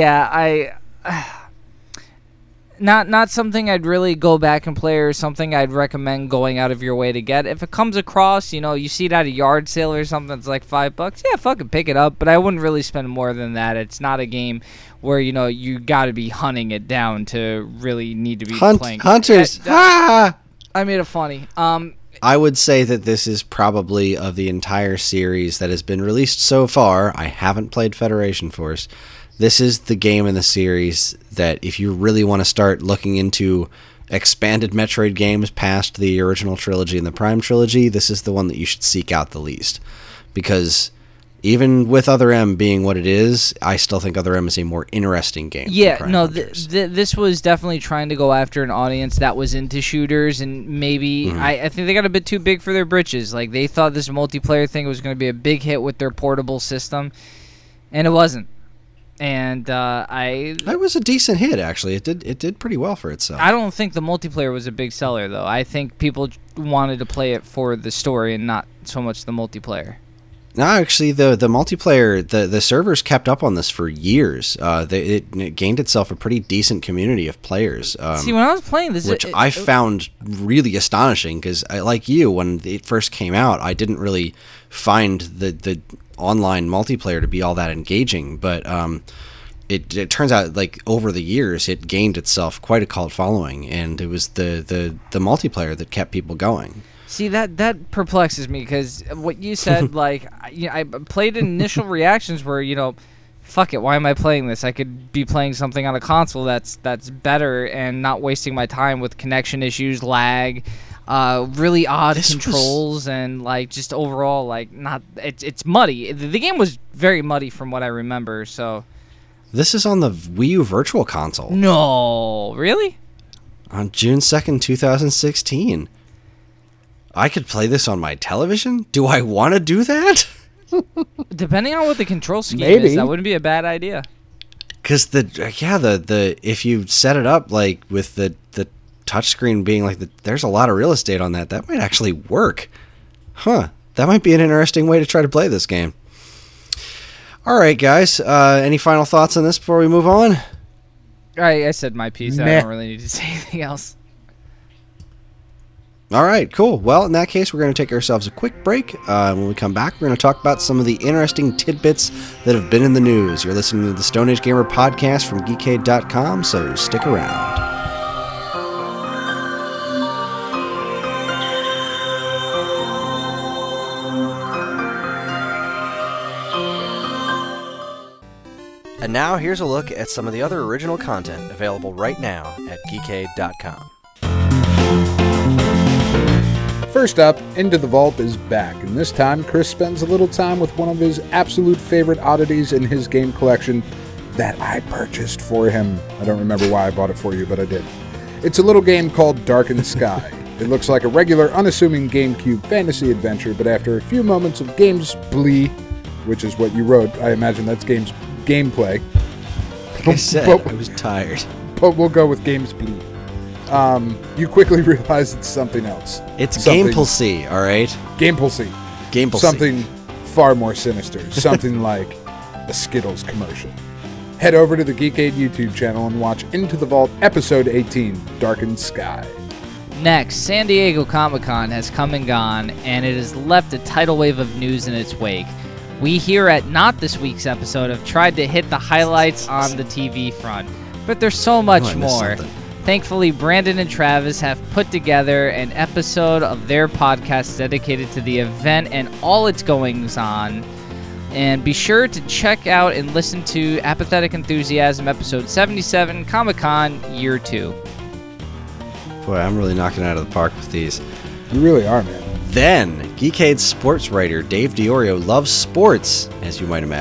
not something I'd really go back and play, or something I'd recommend going out of your way to get. If it comes across, you see it at a yard sale or something that's like $5, yeah, fucking pick it up. But I wouldn't really spend more than that. It's not a game where you got to be hunting it down to really need to be playing. Hunters. I made it funny. I would say that this is probably, of the entire series that has been released so far, I haven't played Federation Force. This is the game in the series that if you really want to start looking into expanded Metroid games past the original trilogy and the Prime trilogy, this is the one that you should seek out the least. Because even with Other M being what it is, I still think Other M is a more interesting game. Yeah, than Prime no, Hunters. this was definitely trying to go after an audience that was into shooters, and maybe I think they got a bit too big for their britches. Like they thought this multiplayer thing was going to be a big hit with their portable system, and it wasn't. And That was a decent hit, actually. It did pretty well for itself. I don't think the multiplayer was a big seller, though. I think people wanted to play it for the story and not so much the multiplayer. No, actually, the multiplayer, the servers kept up on this for years. It gained itself a pretty decent community of players. See, when I was playing this, which I found really astonishing, because like you, when it first came out, I didn't really find the online multiplayer to be all that engaging. But it turns out, like, over the years, it gained itself quite a cult following, and it was the multiplayer that kept people going. See, that perplexes me, because what you said, like, I played initial reactions where, fuck it, why am I playing this? I could be playing something on a console that's better and not wasting my time with connection issues, lag, really odd controls, and, like, just overall, like, not... It's muddy. The game was very muddy from what I remember, so... This is on the Wii U Virtual Console. No, really? On June 2nd, 2016. I could play this on my television? Do I want to do that? Depending on what the control scheme Maybe. is, that wouldn't be a bad idea. Because the if you set it up like with the touchscreen being like there's a lot of real estate on that might actually work. Huh. That might be an interesting way to try to play this game. All right, guys. Any final thoughts on this before we move on? I said my piece. I Meh. don't really need to say anything else. All right, cool. Well, in that case, we're going to take ourselves a quick break. When we come back, we're going to talk about some of the interesting tidbits that have been in the news. You're listening to the Stone Age Gamer podcast from Geekade.com, so stick around. And now, here's a look at some of the other original content available right now at Geekade.com. First up, Into the Vault is back, and this time Chris spends a little time with one of his absolute favorite oddities in his game collection that I purchased for him. I don't remember why I bought it for you, but I did. It's a little game called Darkened Sky. It looks like a regular, unassuming GameCube fantasy adventure, but after a few moments of gameplay, which is what you wrote, I imagine that's gameplay. Like I said, I was tired. But we'll go with gameplay. You quickly realize it's something else. It's Something- Gameplay, all right? Gameplay. Gameplay. Something far more sinister. Something like a Skittles commercial. Head over to the Geekade YouTube channel and watch Into the Vault Episode 18, Darkened Sky. Next, San Diego Comic-Con has come and gone, and it has left a tidal wave of news in its wake. We here at Not This Week's episode have tried to hit the highlights on the TV front, but there's so much I missed more. something. Thankfully, Brandon and Travis have put together an episode of their podcast dedicated to the event and all its goings-on. And be sure to check out and listen to Apathetic Enthusiasm episode 77, Comic-Con Year 2. Boy, I'm really knocking it out of the park with these. You really are, man. Then, Geekade sports writer Dave Diorio loves sports, as you might imagine,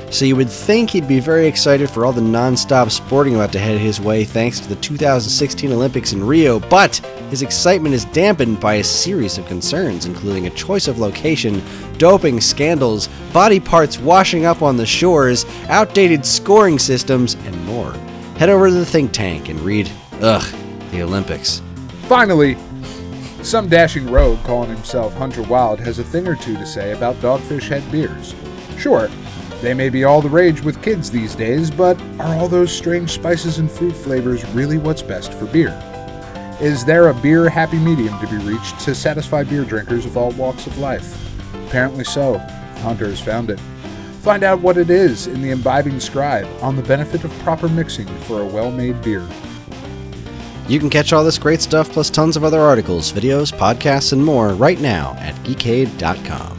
so you would think he'd be very excited for all the non-stop sporting about to head his way thanks to the 2016 Olympics in Rio, but his excitement is dampened by a series of concerns, including a choice of location, doping scandals, body parts washing up on the shores, outdated scoring systems, and more. Head over to the think tank and read, the Olympics. Finally, some dashing rogue calling himself Hunter Wild has a thing or two to say about Dogfish Head beers. Sure, they may be all the rage with kids these days, but are all those strange spices and fruit flavors really what's best for beer? Is there a beer happy medium to be reached to satisfy beer drinkers of all walks of life? Apparently so. Hunter has found it. Find out what it is in the Imbibing Scribe on the benefit of proper mixing for a well-made beer. You can catch all this great stuff plus tons of other articles, videos, podcasts, and more right now at geekade.com.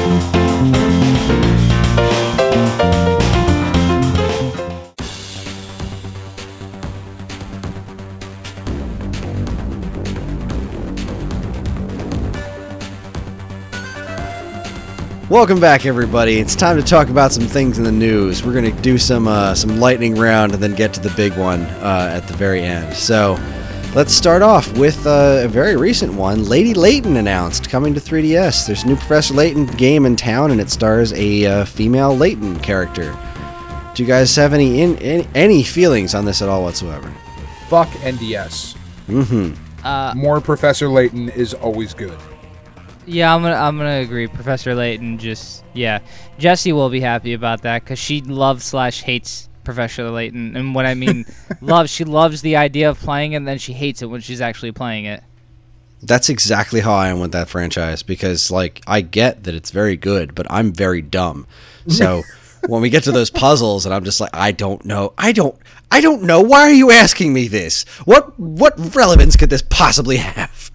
Welcome back, everybody. It's time to talk about some things in the news. We're going to do some lightning round and then get to the big one at the very end. So let's start off with a very recent one. Lady Layton announced, coming to 3DS. There's a new Professor Layton game in town, and it stars a female Layton character. Do you guys have any feelings on this at all whatsoever? Fuck NDS. Mm-hmm. More Professor Layton is always good. Yeah, I'm gonna agree. Professor Layton, Jessie will be happy about that because she loves/hates Professor Layton, and when I mean she loves the idea of playing it, and then she hates it when she's actually playing it. That's exactly how I am with that franchise because, like, I get that it's very good, but I'm very dumb. So when we get to those puzzles, and I'm just like, I don't know. Why are you asking me this? What relevance could this possibly have?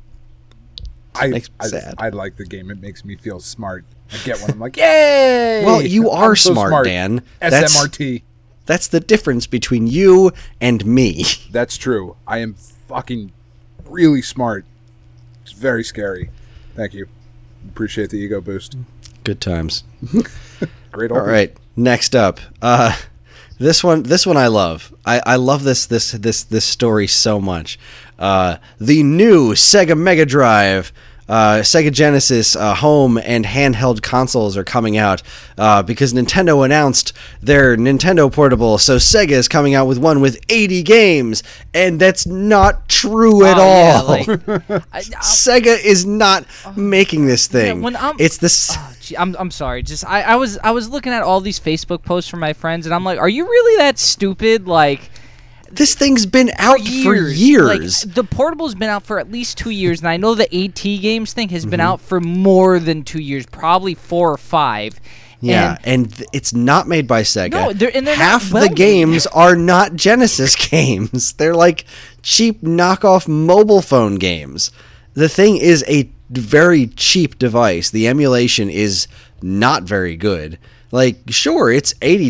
I like the game. It makes me feel smart. I get when I'm like, yay! Well, you are so smart, Dan. SMRT. That's the difference between you and me. That's true. I am fucking really smart. It's very scary. Thank you. Appreciate the ego boost. Good times. Great. All right. Next up, this one I love. I love this story so much. The new Sega Mega Drive, Sega Genesis home and handheld consoles are coming out because Nintendo announced their Nintendo Portable, so Sega is coming out with one with 80 games, and that's not true at all. Yeah, Sega is not making this thing. Yeah, it's this. I'm sorry. Just I was looking at all these Facebook posts from my friends, and I'm like, are you really that stupid? Like, this thing's been out for years. Like, the Portable's been out for at least 2 years, and I know the AT Games thing has been out for more than 2 years, probably 4 or 5. Yeah, and it's not made by Sega. No, they're half not well the games are not Genesis games. They're like cheap knockoff mobile phone games. The thing is a very cheap device. The emulation is not very good. Like, sure, it's 80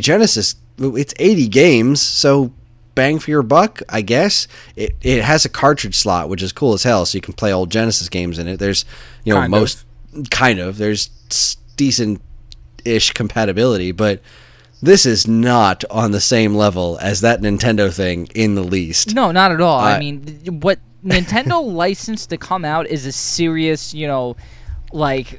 games, so bang for your buck, I guess. It has a cartridge slot, which is cool as hell, so you can play old Genesis games in it. There's, there's decent-ish compatibility, but this is not on the same level as that Nintendo thing in the least. No, not at all. I mean, what Nintendo licensed to come out is a serious, quality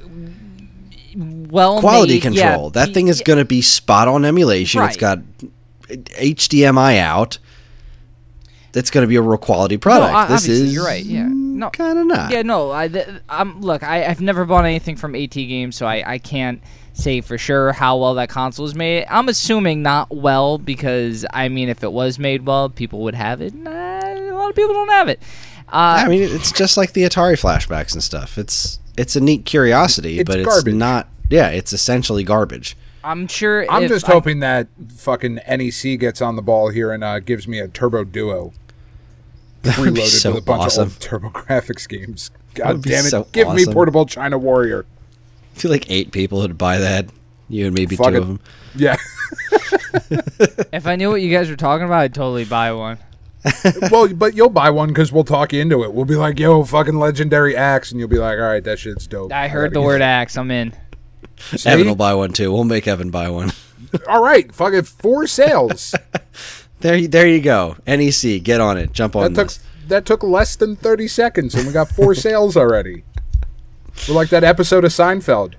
control. That thing is going to be spot on emulation. Right. It's got HDMI out. That's going to be a real quality product. No, this is you're right. Yeah, no, kind of not. Yeah, no. I've never bought anything from AT Games, so I can't say for sure how well that console is made. I'm assuming not well because I mean, if it was made well, people would have it. A lot of people don't have it. I mean, it's just like the Atari flashbacks and stuff. It's a neat curiosity, but garbage. It's not. Yeah, it's essentially garbage. I'm sure. I'm just hoping that fucking NEC gets on the ball here and gives me a Turbo Duo preloaded so with a bunch awesome. of old TurboGraphics games. God damn it! So Give me awesome. Portable China Warrior. I feel like 8 people would buy that. You and maybe 2 of them. Yeah. If I knew what you guys were talking about, I'd totally buy one. Well, but you'll buy one because we'll talk you into it. We'll be like, yo, fucking Legendary Axe, and you'll be like, all right, that shit's dope. I heard the word axe. I'm in. See? Evan will buy one too. We'll make Evan buy one. All right, fucking 4 sales. There you go. NEC, get on it. Jump on this. That took less than 30 seconds, and we got 4 sales already. We're like that episode of Seinfeld.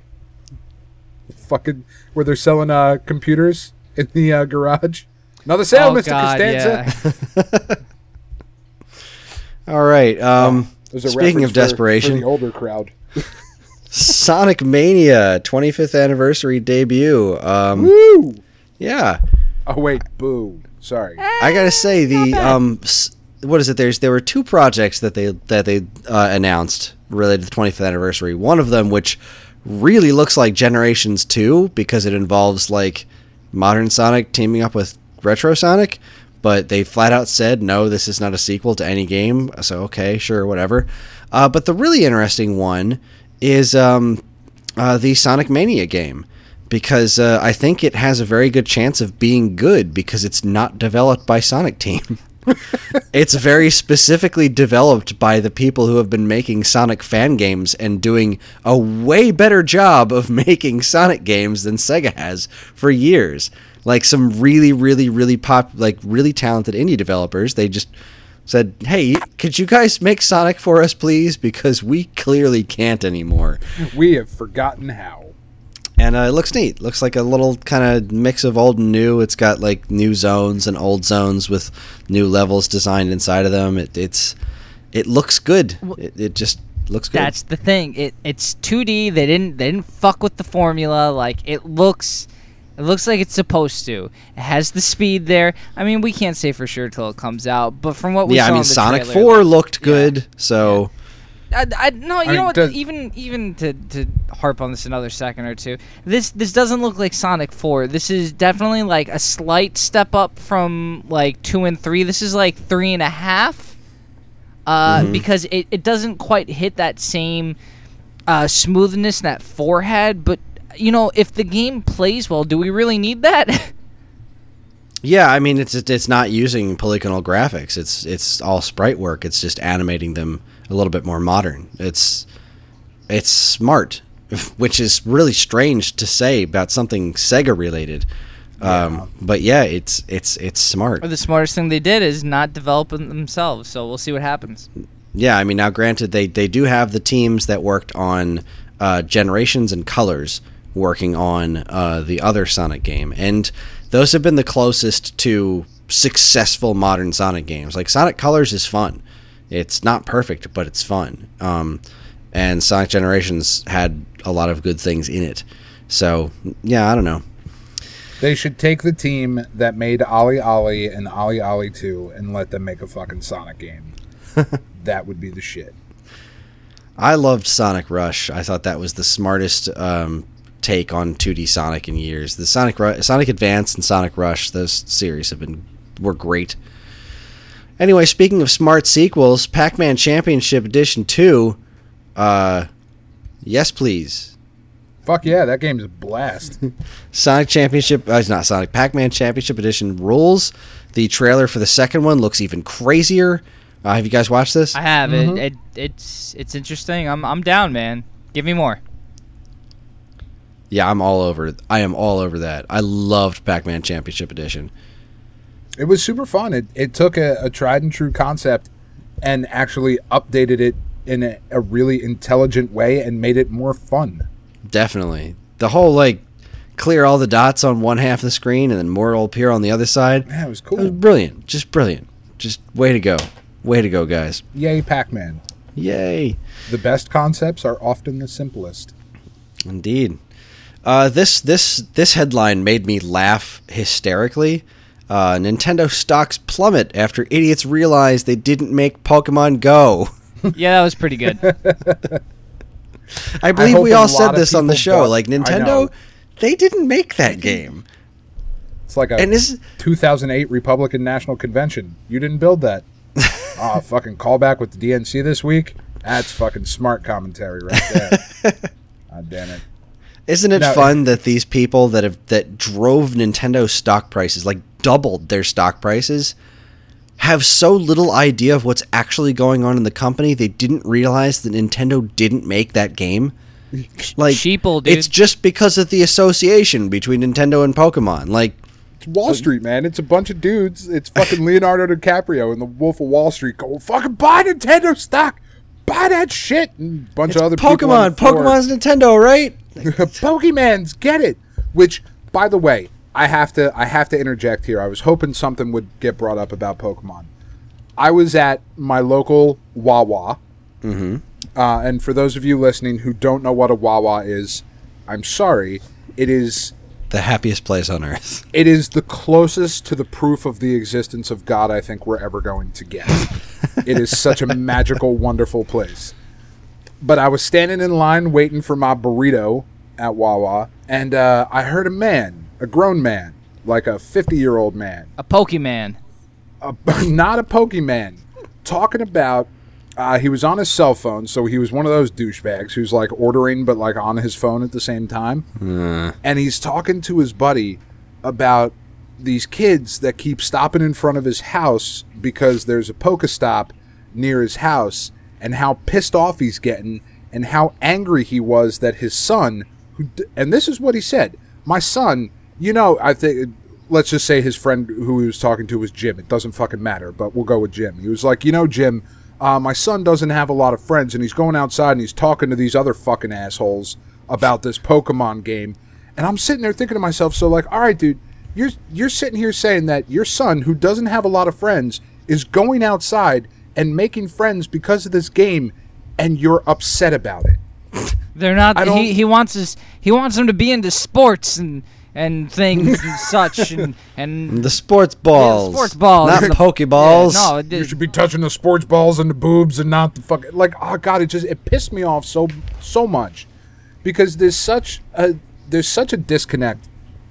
Fucking where they're selling computers in the garage. Another sale, Mr. Costanza. Yeah. All right. There's a Speaking of reference desperation, for the older crowd. Sonic Mania 25th anniversary debut. Woo! Yeah. Oh wait, boo. Sorry. I gotta say what is it? There were 2 projects that they announced related to the 25th anniversary. One of them, which really looks like Generations 2 because it involves like modern Sonic teaming up with retro Sonic, but they flat out said no, this is not a sequel to any game. So okay, sure, whatever. But the really interesting one is the Sonic Mania game. Because I think it has a very good chance of being good because it's not developed by Sonic Team. It's very specifically developed by the people who have been making Sonic fan games and doing a way better job of making Sonic games than Sega has for years. Like some really, really, really really talented indie developers, they just said, "Hey, could you guys make Sonic for us, please? Because we clearly can't anymore. We have forgotten how." And it looks neat. Looks like a little kind of mix of old and new. It's got like new zones and old zones with new levels designed inside of them. It looks good. It just looks good. That's the thing. It's 2D. They didn't fuck with the formula. Like it looks like it's supposed to. It has the speed there. I mean, we can't say for sure till it comes out, but from what we saw, I mean, in the Sonic trailer, 4 looked good. So. Yeah. No, you know what? does- Even to harp on this another second or two, this doesn't look like Sonic 4. This is definitely like a slight step up from like 2 and 3. This is like 3.5, because it doesn't quite hit that same smoothness that 4 had. But you know, if the game plays well, do we really need that? Yeah, I mean, it's not using polygonal graphics. It's all sprite work. It's just animating them a little bit more modern. It's smart, which is really strange to say about something Sega related. But yeah, it's smart. The smartest thing they did is not develop it themselves. So we'll see what happens. Yeah, I mean, now granted, they do have the teams that worked on Generations and Colors working on the other Sonic game, and those have been the closest to successful modern Sonic games. Like Sonic Colors is fun. It's not perfect, but it's fun. And Sonic Generations had a lot of good things in it. So, yeah, I don't know. They should take the team that made Ollie Ollie and Ollie Ollie 2 and let them make a fucking Sonic game. That would be the shit. I loved Sonic Rush. I thought that was the smartest take on 2D Sonic in years. The Sonic Advance and Sonic Rush, those series were great. Anyway, speaking of smart sequels, Pac-Man Championship Edition 2, yes please. Fuck yeah, that game's a blast. Pac-Man Championship Edition rules. The trailer for the second one looks even crazier. Have you guys watched this? I have it. It's interesting. I'm down, man. Give me more. Yeah, I'm all over it. I am all over that. I loved Pac-Man Championship Edition. It was super fun. It took a tried and true concept and actually updated it in a really intelligent way and made it more fun. Definitely. The whole, like, clear all the dots on one half of the screen and then more will appear on the other side. Yeah, it was cool. It was brilliant. Just brilliant. Just way to go. Way to go, guys. Yay, Pac-Man. Yay. The best concepts are often the simplest. Indeed. This headline made me laugh hysterically. Nintendo stocks plummet after idiots realized they didn't make Pokemon Go. Yeah, that was pretty good. I believe we hope all a said lot of this on the people show. bought- Like, I know. Nintendo, they didn't make that game. It's like a And this 2008 Republican National Convention. You didn't build that. Fucking callback with the DNC this week. That's fucking smart commentary right there. God damn it. Isn't it No, fun that these people that drove Nintendo stock prices, like doubled their stock prices, have so little idea of what's actually going on in the company, they didn't realize that Nintendo didn't make that game? Like, Sheeple, dude. it's just because of the association between Nintendo and Pokemon. Like, It's Wall Street, man. It's a bunch of dudes. It's fucking Leonardo DiCaprio and the Wolf of Wall Street going, fucking buy Nintendo stock. Buy that shit. And a bunch of other people on Pokemon. the floor. Pokemon's Nintendo, right? Pokemans, get it. Which, by the way, I have to interject here. I was hoping something would get brought up about Pokemon. I was at my local Wawa. Mm-hmm. And for those of you listening who don't know what a Wawa is, I'm sorry. It is The happiest place on earth. It is the closest to the proof of the existence of God I think we're ever going to get. It is such a magical, wonderful place. But I was standing in line waiting for my burrito at Wawa, and I heard a grown man, like a 50-year-old man, A Pokemon. not a Pokemon, talking about, he was on his cell phone, so he was one of those douchebags who's like ordering but like on his phone at the same time. And he's talking to his buddy about these kids that keep stopping in front of his house because there's a Pokestop near his house, and how pissed off he's getting and how angry he was that his son, and this is what he said, my son, I think, let's just say his friend who he was talking to was Jim. It doesn't fucking matter, but we'll go with Jim. He was like, Jim, my son doesn't have a lot of friends, and he's going outside and he's talking to these other fucking assholes about this Pokemon game. And I'm sitting there thinking to myself, so like, all right, dude, you're sitting here saying that your son, who doesn't have a lot of friends, is going outside and making friends because of this game, and you're upset about it. They're not. He wants them to be into sports and things and such and The sports balls. Yeah, sports balls. Not Pokeballs. Yeah, no, You should be touching the sports balls and the boobs and not the fucking, like, oh god, it pissed me off so much, because there's such a disconnect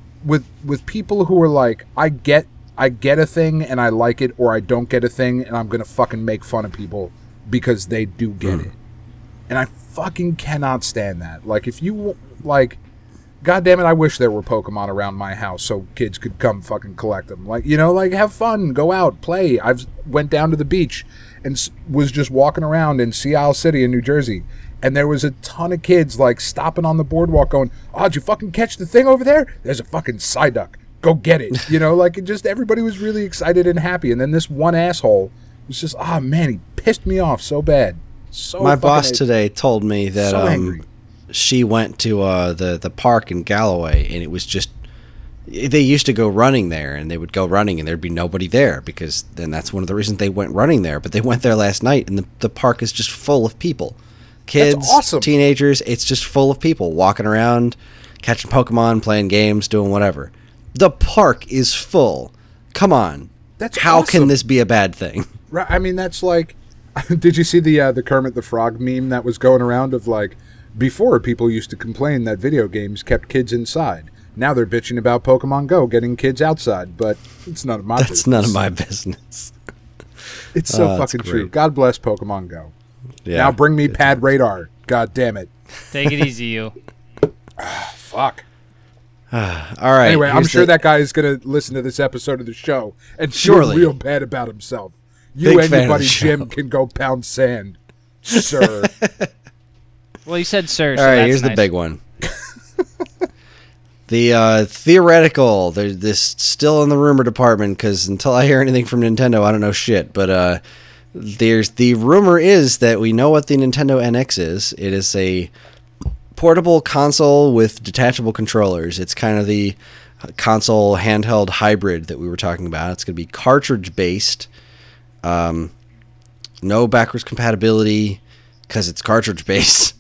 with people who are like, I get a thing and I like it, or I don't get a thing and I'm gonna fucking make fun of people because they do get it. And I fucking cannot stand that. Like, if you, like, god damn it, I wish there were Pokemon around my house so kids could come fucking collect them. Like, like, have fun, go out, play. I've went down to the beach and was just walking around in Sea Isle City in New Jersey, and there was a ton of kids, like, stopping on the boardwalk going, oh, did you fucking catch the thing over there? There's a fucking Psyduck. Go get it. Like, it just, everybody was really excited and happy. And then this one asshole was just, oh man, he pissed me off so bad. My boss today told me that so angry. she went to the park in Galloway, and it was just, they used to go running there, and they would go running and there'd be nobody there, because then that's one of the reasons they went running there. But they went there last night, and the park is just full of people. Kids, That's awesome. Teenagers, it's just full of people walking around, catching Pokemon, playing games, doing whatever. The park is full. Come on. That's How awesome. can this be a bad thing? Right, I mean, that's like, did you see the Kermit the Frog meme that was going around of, like, before people used to complain that video games kept kids inside. Now they're bitching about Pokemon Go getting kids outside, but it's none of my business. That's none of my business. It's so that's fucking true. great. God bless Pokemon Go. Yeah. Now bring me Pad Radar. God damn it. Take it easy, you. Fuck. All right. Anyway, I'm here's sure the- that guy is going to listen to this episode of the show and Surely. feel real bad about himself. You Big and fan your of buddy the Jim show. can go pound sand, sir. Well, you said sir. All So right, that's here's the nice. big one. The theoretical, there's this still in the rumor department, because until I hear anything from Nintendo, I don't know shit. But there's the rumor is that we know what the Nintendo NX is. It is a portable console with detachable controllers. It's kind of the console handheld hybrid that we were talking about. It's going to be cartridge based. No backwards compatibility because it's cartridge based.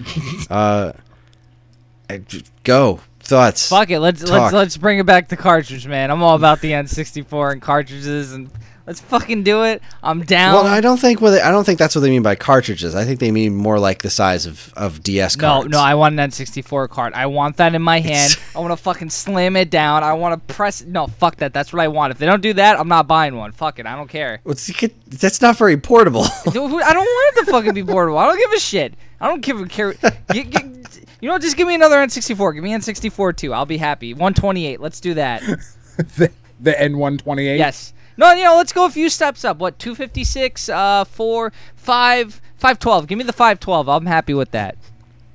Go. Thoughts. Fuck it. Talk. Let's bring it back to cartridge, man. I'm all about the N64 and cartridges, and let's fucking do it. I'm down. Well, I don't think that's what they mean by cartridges. I think they mean more like the size of DS cards. No, I want an N64 card. I want that in my hand. I want to fucking slam it down. I want to press. No, fuck that. That's what I want. If they don't do that, I'm not buying one. Fuck it. I don't care. That's not very portable. Dude, I don't want it to fucking be portable. I don't give a shit. I don't give a care. Just give me another N64. Give me N64 too. I'll be happy. 128. Let's do that. the N128? Yes. No, let's go a few steps up. What, 256, 512. Give me the 512. I'm happy with that.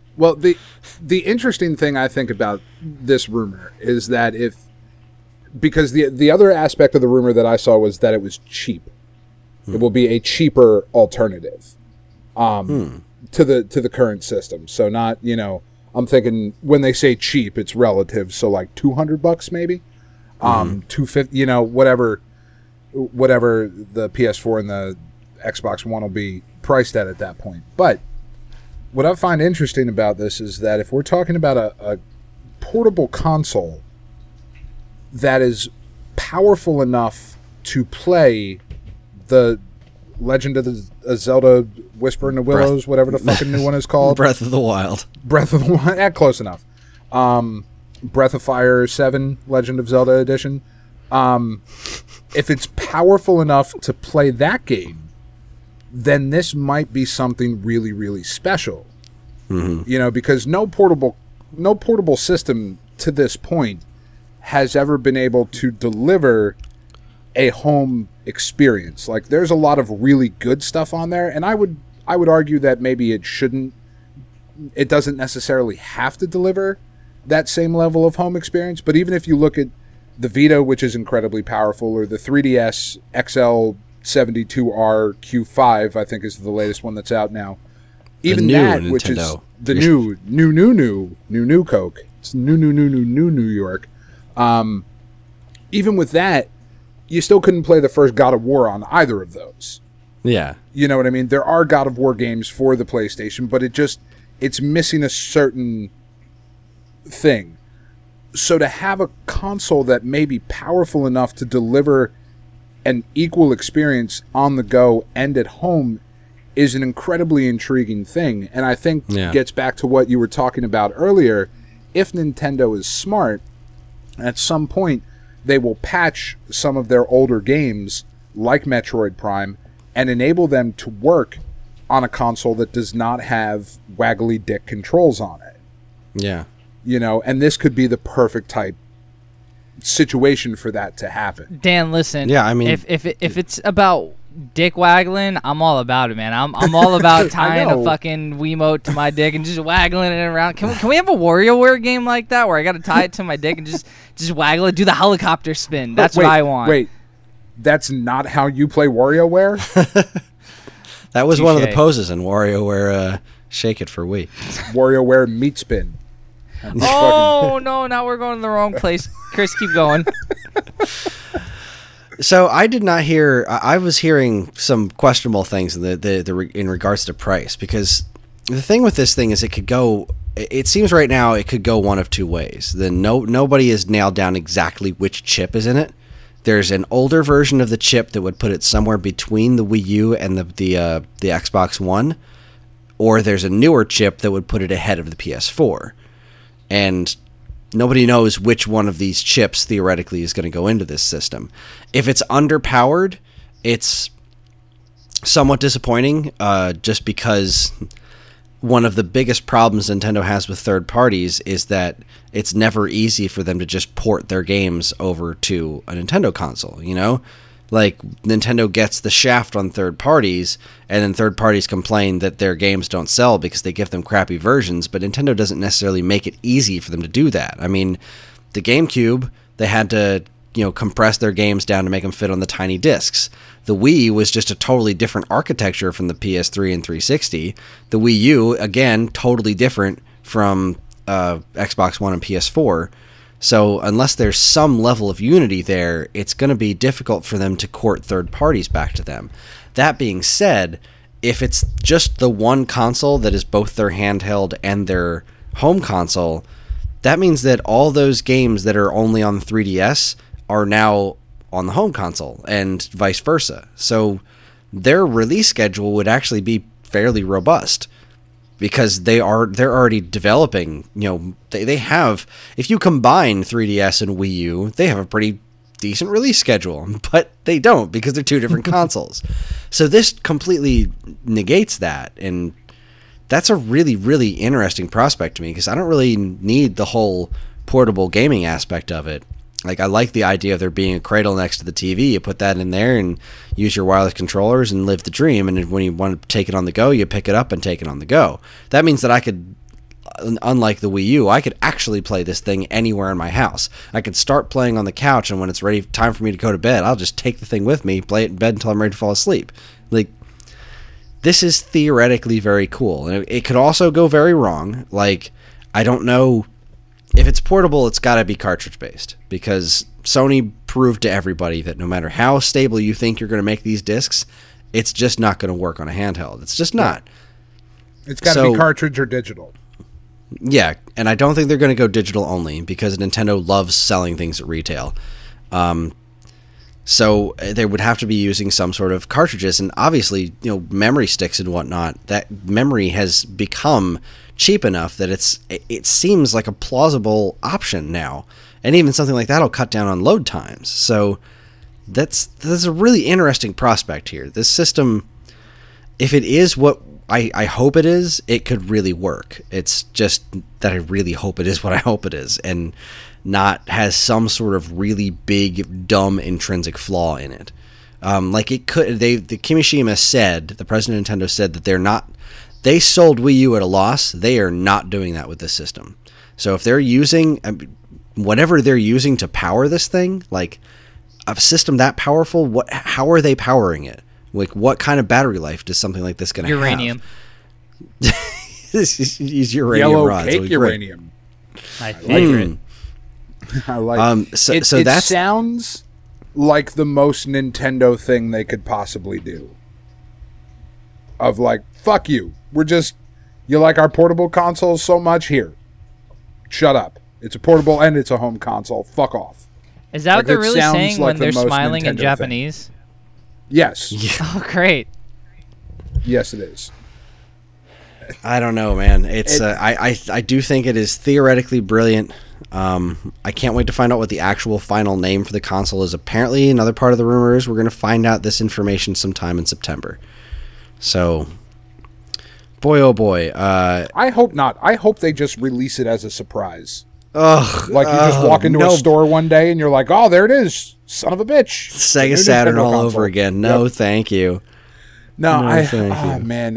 Well, the interesting thing I think about this rumor is that because the other aspect of the rumor that I saw was that it was cheap. It will be a cheaper alternative to the current system. So not, I'm thinking when they say cheap, it's relative. So like $200 maybe, $250, whatever the PS4 and the Xbox One will be priced at that point. But what I find interesting about this is that if we're talking about a portable console that is powerful enough to play the Legend of the Zelda Whisper in the Willows, whatever the fucking new one is called. Breath of the Wild. Breath of the Wild. Close enough. Breath of Fire 7 Legend of Zelda Edition. If it's powerful enough to play that game, then this might be something really, really special. Mm-hmm. Because no portable system to this point has ever been able to deliver a home experience. Like, there's a lot of really good stuff on there, and I would argue that maybe it doesn't necessarily have to deliver that same level of home experience. But even if you look at the Vita, which is incredibly powerful, or the 3DS XL 72R Q5, I think is the latest one that's out now. Even that, Nintendo. Which is the new Coke. It's new New York. Even with that, you still couldn't play the first God of War on either of those. Yeah. You know what I mean? There are God of War games for the PlayStation, but it's missing a certain thing. So to have a console that may be powerful enough to deliver an equal experience on the go and at home is an incredibly intriguing thing. And I think gets back to what you were talking about earlier. If Nintendo is smart, at some point they will patch some of their older games like Metroid Prime and enable them to work on a console that does not have waggly dick controls on it. Yeah. And this could be the perfect type situation for that to happen. Dan, listen. Yeah, I mean, if it's about dick waggling, I'm all about it, man. I'm all about tying a fucking Wiimote to my dick and just waggling it around. Can we have a WarioWare game like that where I got to tie it to my dick and just waggle it, do the helicopter spin? That's what I want. Wait, that's not how you play WarioWare? That was one of the poses in WarioWare. Shake It for Wii. WarioWare meat spin. Oh no! Now we're going to the wrong place. Chris, keep going. So I did not hear. I was hearing some questionable things in regards to price, because the thing with this thing is it could go. It seems right now it could go one of two ways. Nobody has nailed down exactly which chip is in it. There's an older version of the chip that would put it somewhere between the Wii U and the Xbox One, or there's a newer chip that would put it ahead of the PS4. And nobody knows which one of these chips theoretically is going to go into this system. If it's underpowered, it's somewhat disappointing, just because one of the biggest problems Nintendo has with third parties is that it's never easy for them to just port their games over to a Nintendo console, Like, Nintendo gets the shaft on third parties, and then third parties complain that their games don't sell because they give them crappy versions, but Nintendo doesn't necessarily make it easy for them to do that. I mean, the GameCube, they had to, compress their games down to make them fit on the tiny discs. The Wii was just a totally different architecture from the PS3 and 360. The Wii U, again, totally different from Xbox One and PS4. So unless there's some level of unity there, it's going to be difficult for them to court third parties back to them. That being said, if it's just the one console that is both their handheld and their home console, that means that all those games that are only on the 3DS are now on the home console and vice versa. So their release schedule would actually be fairly robust, because they're already developing, they have, if you combine 3DS and Wii U, they have a pretty decent release schedule, but they don't, because they're two different consoles. So this completely negates that, and that's a really, really interesting prospect to me, because I don't really need the whole portable gaming aspect of it. Like, I like the idea of there being a cradle next to the TV. You put that in there and use your wireless controllers and live the dream. And when you want to take it on the go, you pick it up and take it on the go. That means that unlike the Wii U, I could actually play this thing anywhere in my house. I could start playing on the couch, and when it's ready, time for me to go to bed, I'll just take the thing with me, play it in bed until I'm ready to fall asleep. Like, this is theoretically very cool. And it could also go very wrong. Like, I don't know if it's portable, it's got to be cartridge-based, because Sony proved to everybody that no matter how stable you think you're going to make these discs, it's just not going to work on a handheld. It's just not. It's got to be cartridge or digital. Yeah, and I don't think they're going to go digital only, because Nintendo loves selling things at retail. So they would have to be using some sort of cartridges, and obviously, memory sticks and whatnot. That memory has become cheap enough that it seems like a plausible option now, and even something like that'll cut down on load times. So that's a really interesting prospect here. This system, if it is what I hope it is, it could really work. It's just that I really hope it is what I hope it is, and not has some sort of really big, dumb, intrinsic flaw in it. Like it could. The Kimishima said, the president of Nintendo said that they sold Wii U at a loss. They are not doing that with this system. So if they're using whatever they're using to power this thing, like a system that powerful, how are they powering it? Like, what kind of battery life does something like this going to have? Uranium. Use uranium Yellow rods. cake uranium. My favorite. I like it. So that sounds like the most Nintendo thing they could possibly do. Of like, fuck you. You like our portable consoles so much? Here. Shut up. It's a portable and it's a home console. Fuck off. Is that what they're really saying like when they're the most smiling in Nintendo Japanese? thing. Yes. Oh, great. Yes, it is. I don't know, man. It's I do think it is theoretically brilliant. I can't wait to find out what the actual final name for the console is. Apparently, another part of the rumor is we're going to find out this information sometime in September. So, boy, oh boy. I hope not. I hope they just release it as a surprise. Ugh. Like you just walk into a store one day and you're like, oh, there it is. Son of a bitch. Sega Saturn all over again. No, thank you. Thank you. Man,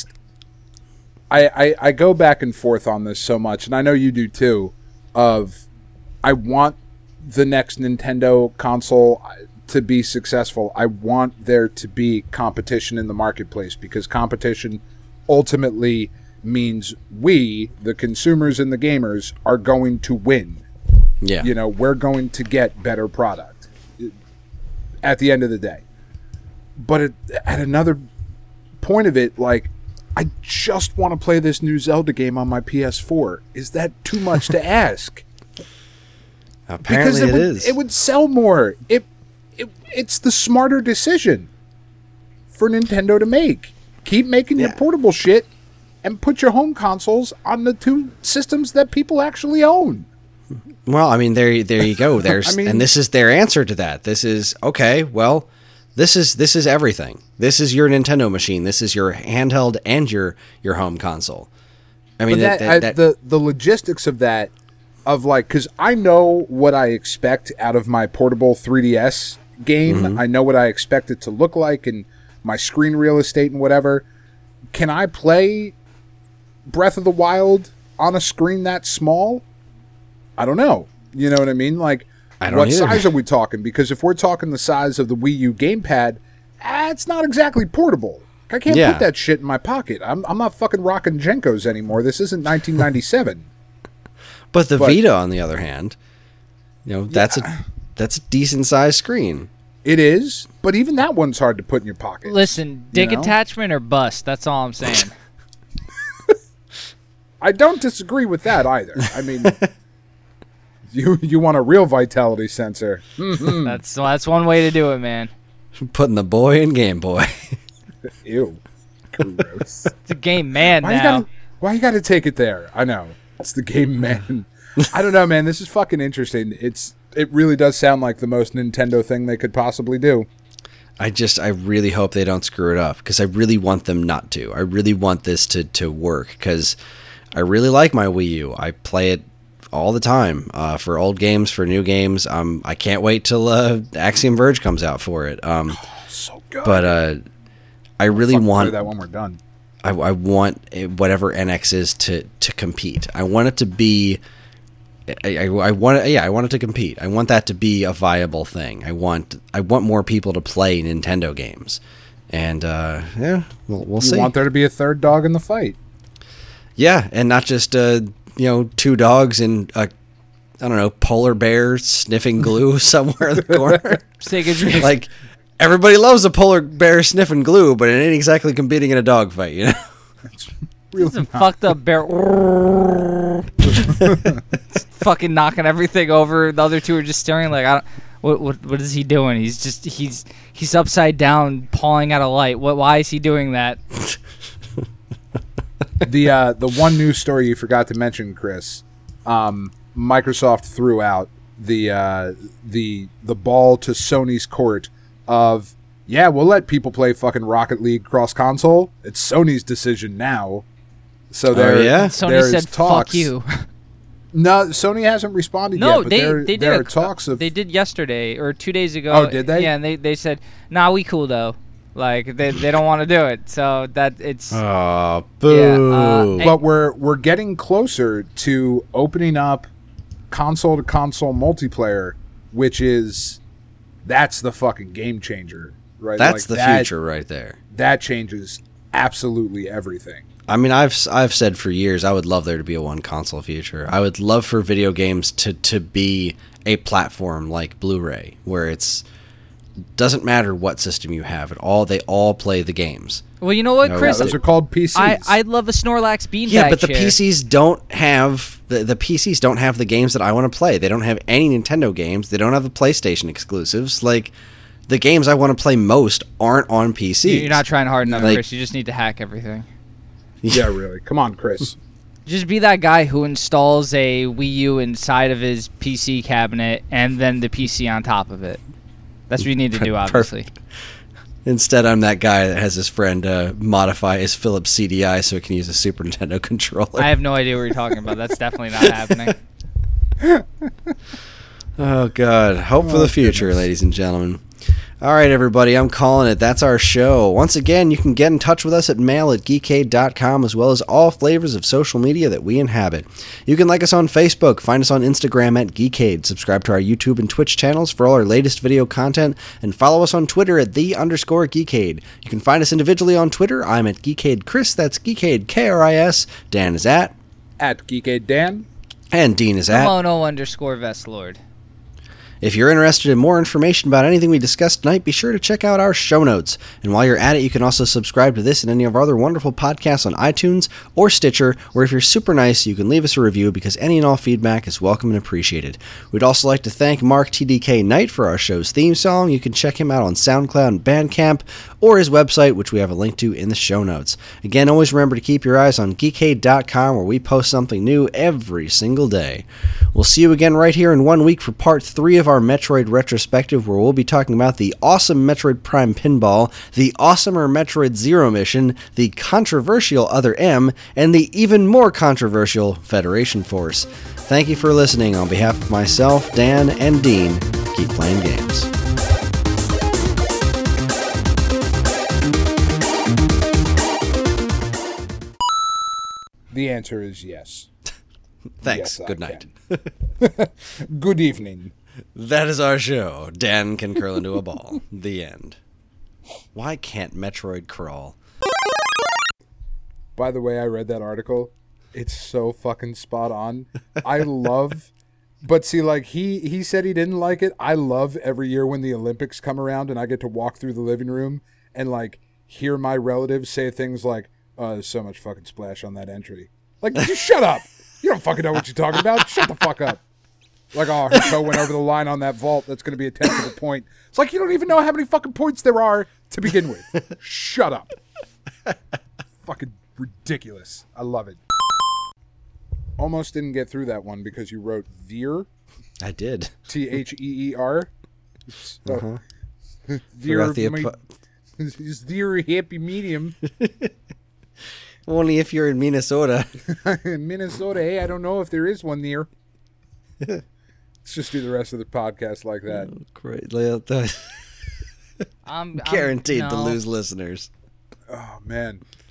I go back and forth on this so much, and I know you do too, I want the next Nintendo console to be successful. I want there to be competition in the marketplace, because competition ultimately means we, the consumers and the gamers, are going to win. Yeah. We're going to get better product at the end of the day. But at another point of it, like, I just want to play this new Zelda game on my PS4. Is that too much to ask? Apparently because it is. It would sell more. It's the smarter decision for Nintendo to make. Keep making your portable shit and put your home consoles on the two systems that people actually own. Well, I mean, there you go. And this is their answer to that. This is okay. Well, this is everything. This is your Nintendo machine. This is your handheld and your home console. I mean, the logistics of that, of like, because I know what I expect out of my portable 3DS game. Mm-hmm. I know what I expect it to look like and my screen real estate and whatever. Can I play Breath of the Wild on a screen that small? I don't know. You know what I mean? Like, what size are we talking? Because if we're talking the size of the Wii U gamepad, it's not exactly portable. I can't put that shit in my pocket. I'm not fucking rocking Jenkos anymore. This isn't 1997. But the Vita, on the other hand, that's a decent sized screen. It is, but even that one's hard to put in your pocket. Listen, dick attachment or bust. That's all I'm saying. I don't disagree with that either. I mean, you want a real vitality sensor. Mm-hmm. That's one way to do it, man. Putting the boy in Game Boy. Ew. Gross. It's a game man now. Why you gotta take it there? I know. It's the game man. I don't know, man. This is fucking interesting. It really does sound like the most Nintendo thing they could possibly do. I really hope they don't screw it up, because I really want them not to. I really want this to work, because I really like my Wii U. I play it all the time, for old games, for new games. I can't wait till Axiom Verge comes out for it. So good. But I really want that when we're done. I want whatever NX is to compete. I want it to be. I want it to compete. I want that to be a viable thing. I want more people to play Nintendo games, and we'll see. You want there to be a third dog in the fight? Yeah, and not just 2 dogs and a, I don't know, polar bear sniffing glue somewhere in the corner. Take a drink. Like, everybody loves a polar bear sniffing glue, but it ain't exactly competing in a dog fight, you know? Really It's a fucked up bear. Fucking knocking everything over. The other 2 are just staring like, I don't. What is he doing? He's upside down, pawing at a light. Why is he doing that? The one news story you forgot to mention, Chris. Microsoft threw out the ball to Sony's court of, yeah, we'll let people play fucking Rocket League cross console. It's Sony's decision now. So Sony said, talks. "Fuck you." No, Sony hasn't responded No, yet. But they there are did. talks of. They did yesterday or 2 days ago. Oh, did they? Yeah, and they said, "Nah, we cool though." Like they don't want to do it. So that it's. Oh, boo. Yeah, But we're getting closer to opening up console to console multiplayer, which that's the fucking game changer, right? That's like the future right there. That changes absolutely everything. I mean, I've said for years I would love there to be a one console future. I would love for video games to be a platform like Blu-ray, where it's doesn't matter what system you have at all. They all play the games. Well, you know what, Chris? Those are called PCs. I'd love a Snorlax beanbag Yeah, but the chair. PCs don't have the PCs don't have the games that I want to play. They don't have any Nintendo games. They don't have the PlayStation exclusives. Like, the games I want to play most aren't on PC. You're not trying hard enough, Like- Chris. You just need to hack everything. Yeah, really. Come on, Chris. Just be that guy who installs a Wii U inside of his PC cabinet and then the PC on top of it. That's what you need to do, obviously. Perfect. Instead, I'm that guy that has his friend modify his Philips CDI so he can use a Super Nintendo controller. I have no idea what you're talking about. That's definitely not happening. Oh, God. Hope for the future, goodness. ladies and gentlemen. All right, everybody. I'm calling it. That's our show. Once again, you can get in touch with us at mail@geekade.com, as well as all flavors of social media that we inhabit. You can like us on Facebook, find us on Instagram at Geekade, subscribe to our YouTube and Twitch channels for all our latest video content, and follow us on Twitter at _Geekade. You can find us individually on Twitter. I'm at Geekade Chris. That's Geekade KRIS. Dan is at Geekade Dan. and Dean is at. Mono_Vestlord. If you're interested in more information about anything we discussed tonight, be sure to check out our show notes. And while you're at it, you can also subscribe to this and any of our other wonderful podcasts on iTunes or Stitcher, or if you're super nice, you can leave us a review because any and all feedback is welcome and appreciated. We'd also like to thank Mark TDK Knight for our show's theme song. You can check him out on SoundCloud and Bandcamp, or his website, which we have a link to in the show notes. Again, always remember to keep your eyes on Geekade.com, where we post something new every single day. We'll see you again right here in 1 week for part 3 of our Metroid retrospective, where we'll be talking about the awesome Metroid Prime Pinball, the awesomer Metroid Zero Mission, the controversial Other M, and the even more controversial Federation Force. Thank you for listening. On behalf of myself, Dan, and Dean, keep playing games. The answer is yes. Thanks. Yes, I Good night. Good evening. That is our show. Dan can curl into a ball. The end. Why can't Metroid crawl? By the way, I read that article. It's so fucking spot on. I love, but see, like he said he didn't like it. I love every year when the Olympics come around and I get to walk through the living room and like hear my relatives say things like, "Oh, there's so much fucking splash on that entry." Like, just shut up. You don't fucking know what you're talking about. Shut the fuck up. Like, oh, her toe went over the line on that vault. That's going to be a 10th of a point. It's like, you don't even know how many fucking points there are to begin with. Shut up. Fucking ridiculous. I love it. Almost didn't get through that one because you wrote Veer. I did. Theer. So, Forgot the is Veer a happy medium? Only if you're in Minnesota. In Minnesota, hey, I don't know if there is one there. Let's just do the rest of the podcast like that. Great. I'm Guaranteed to no. lose listeners. Oh, man.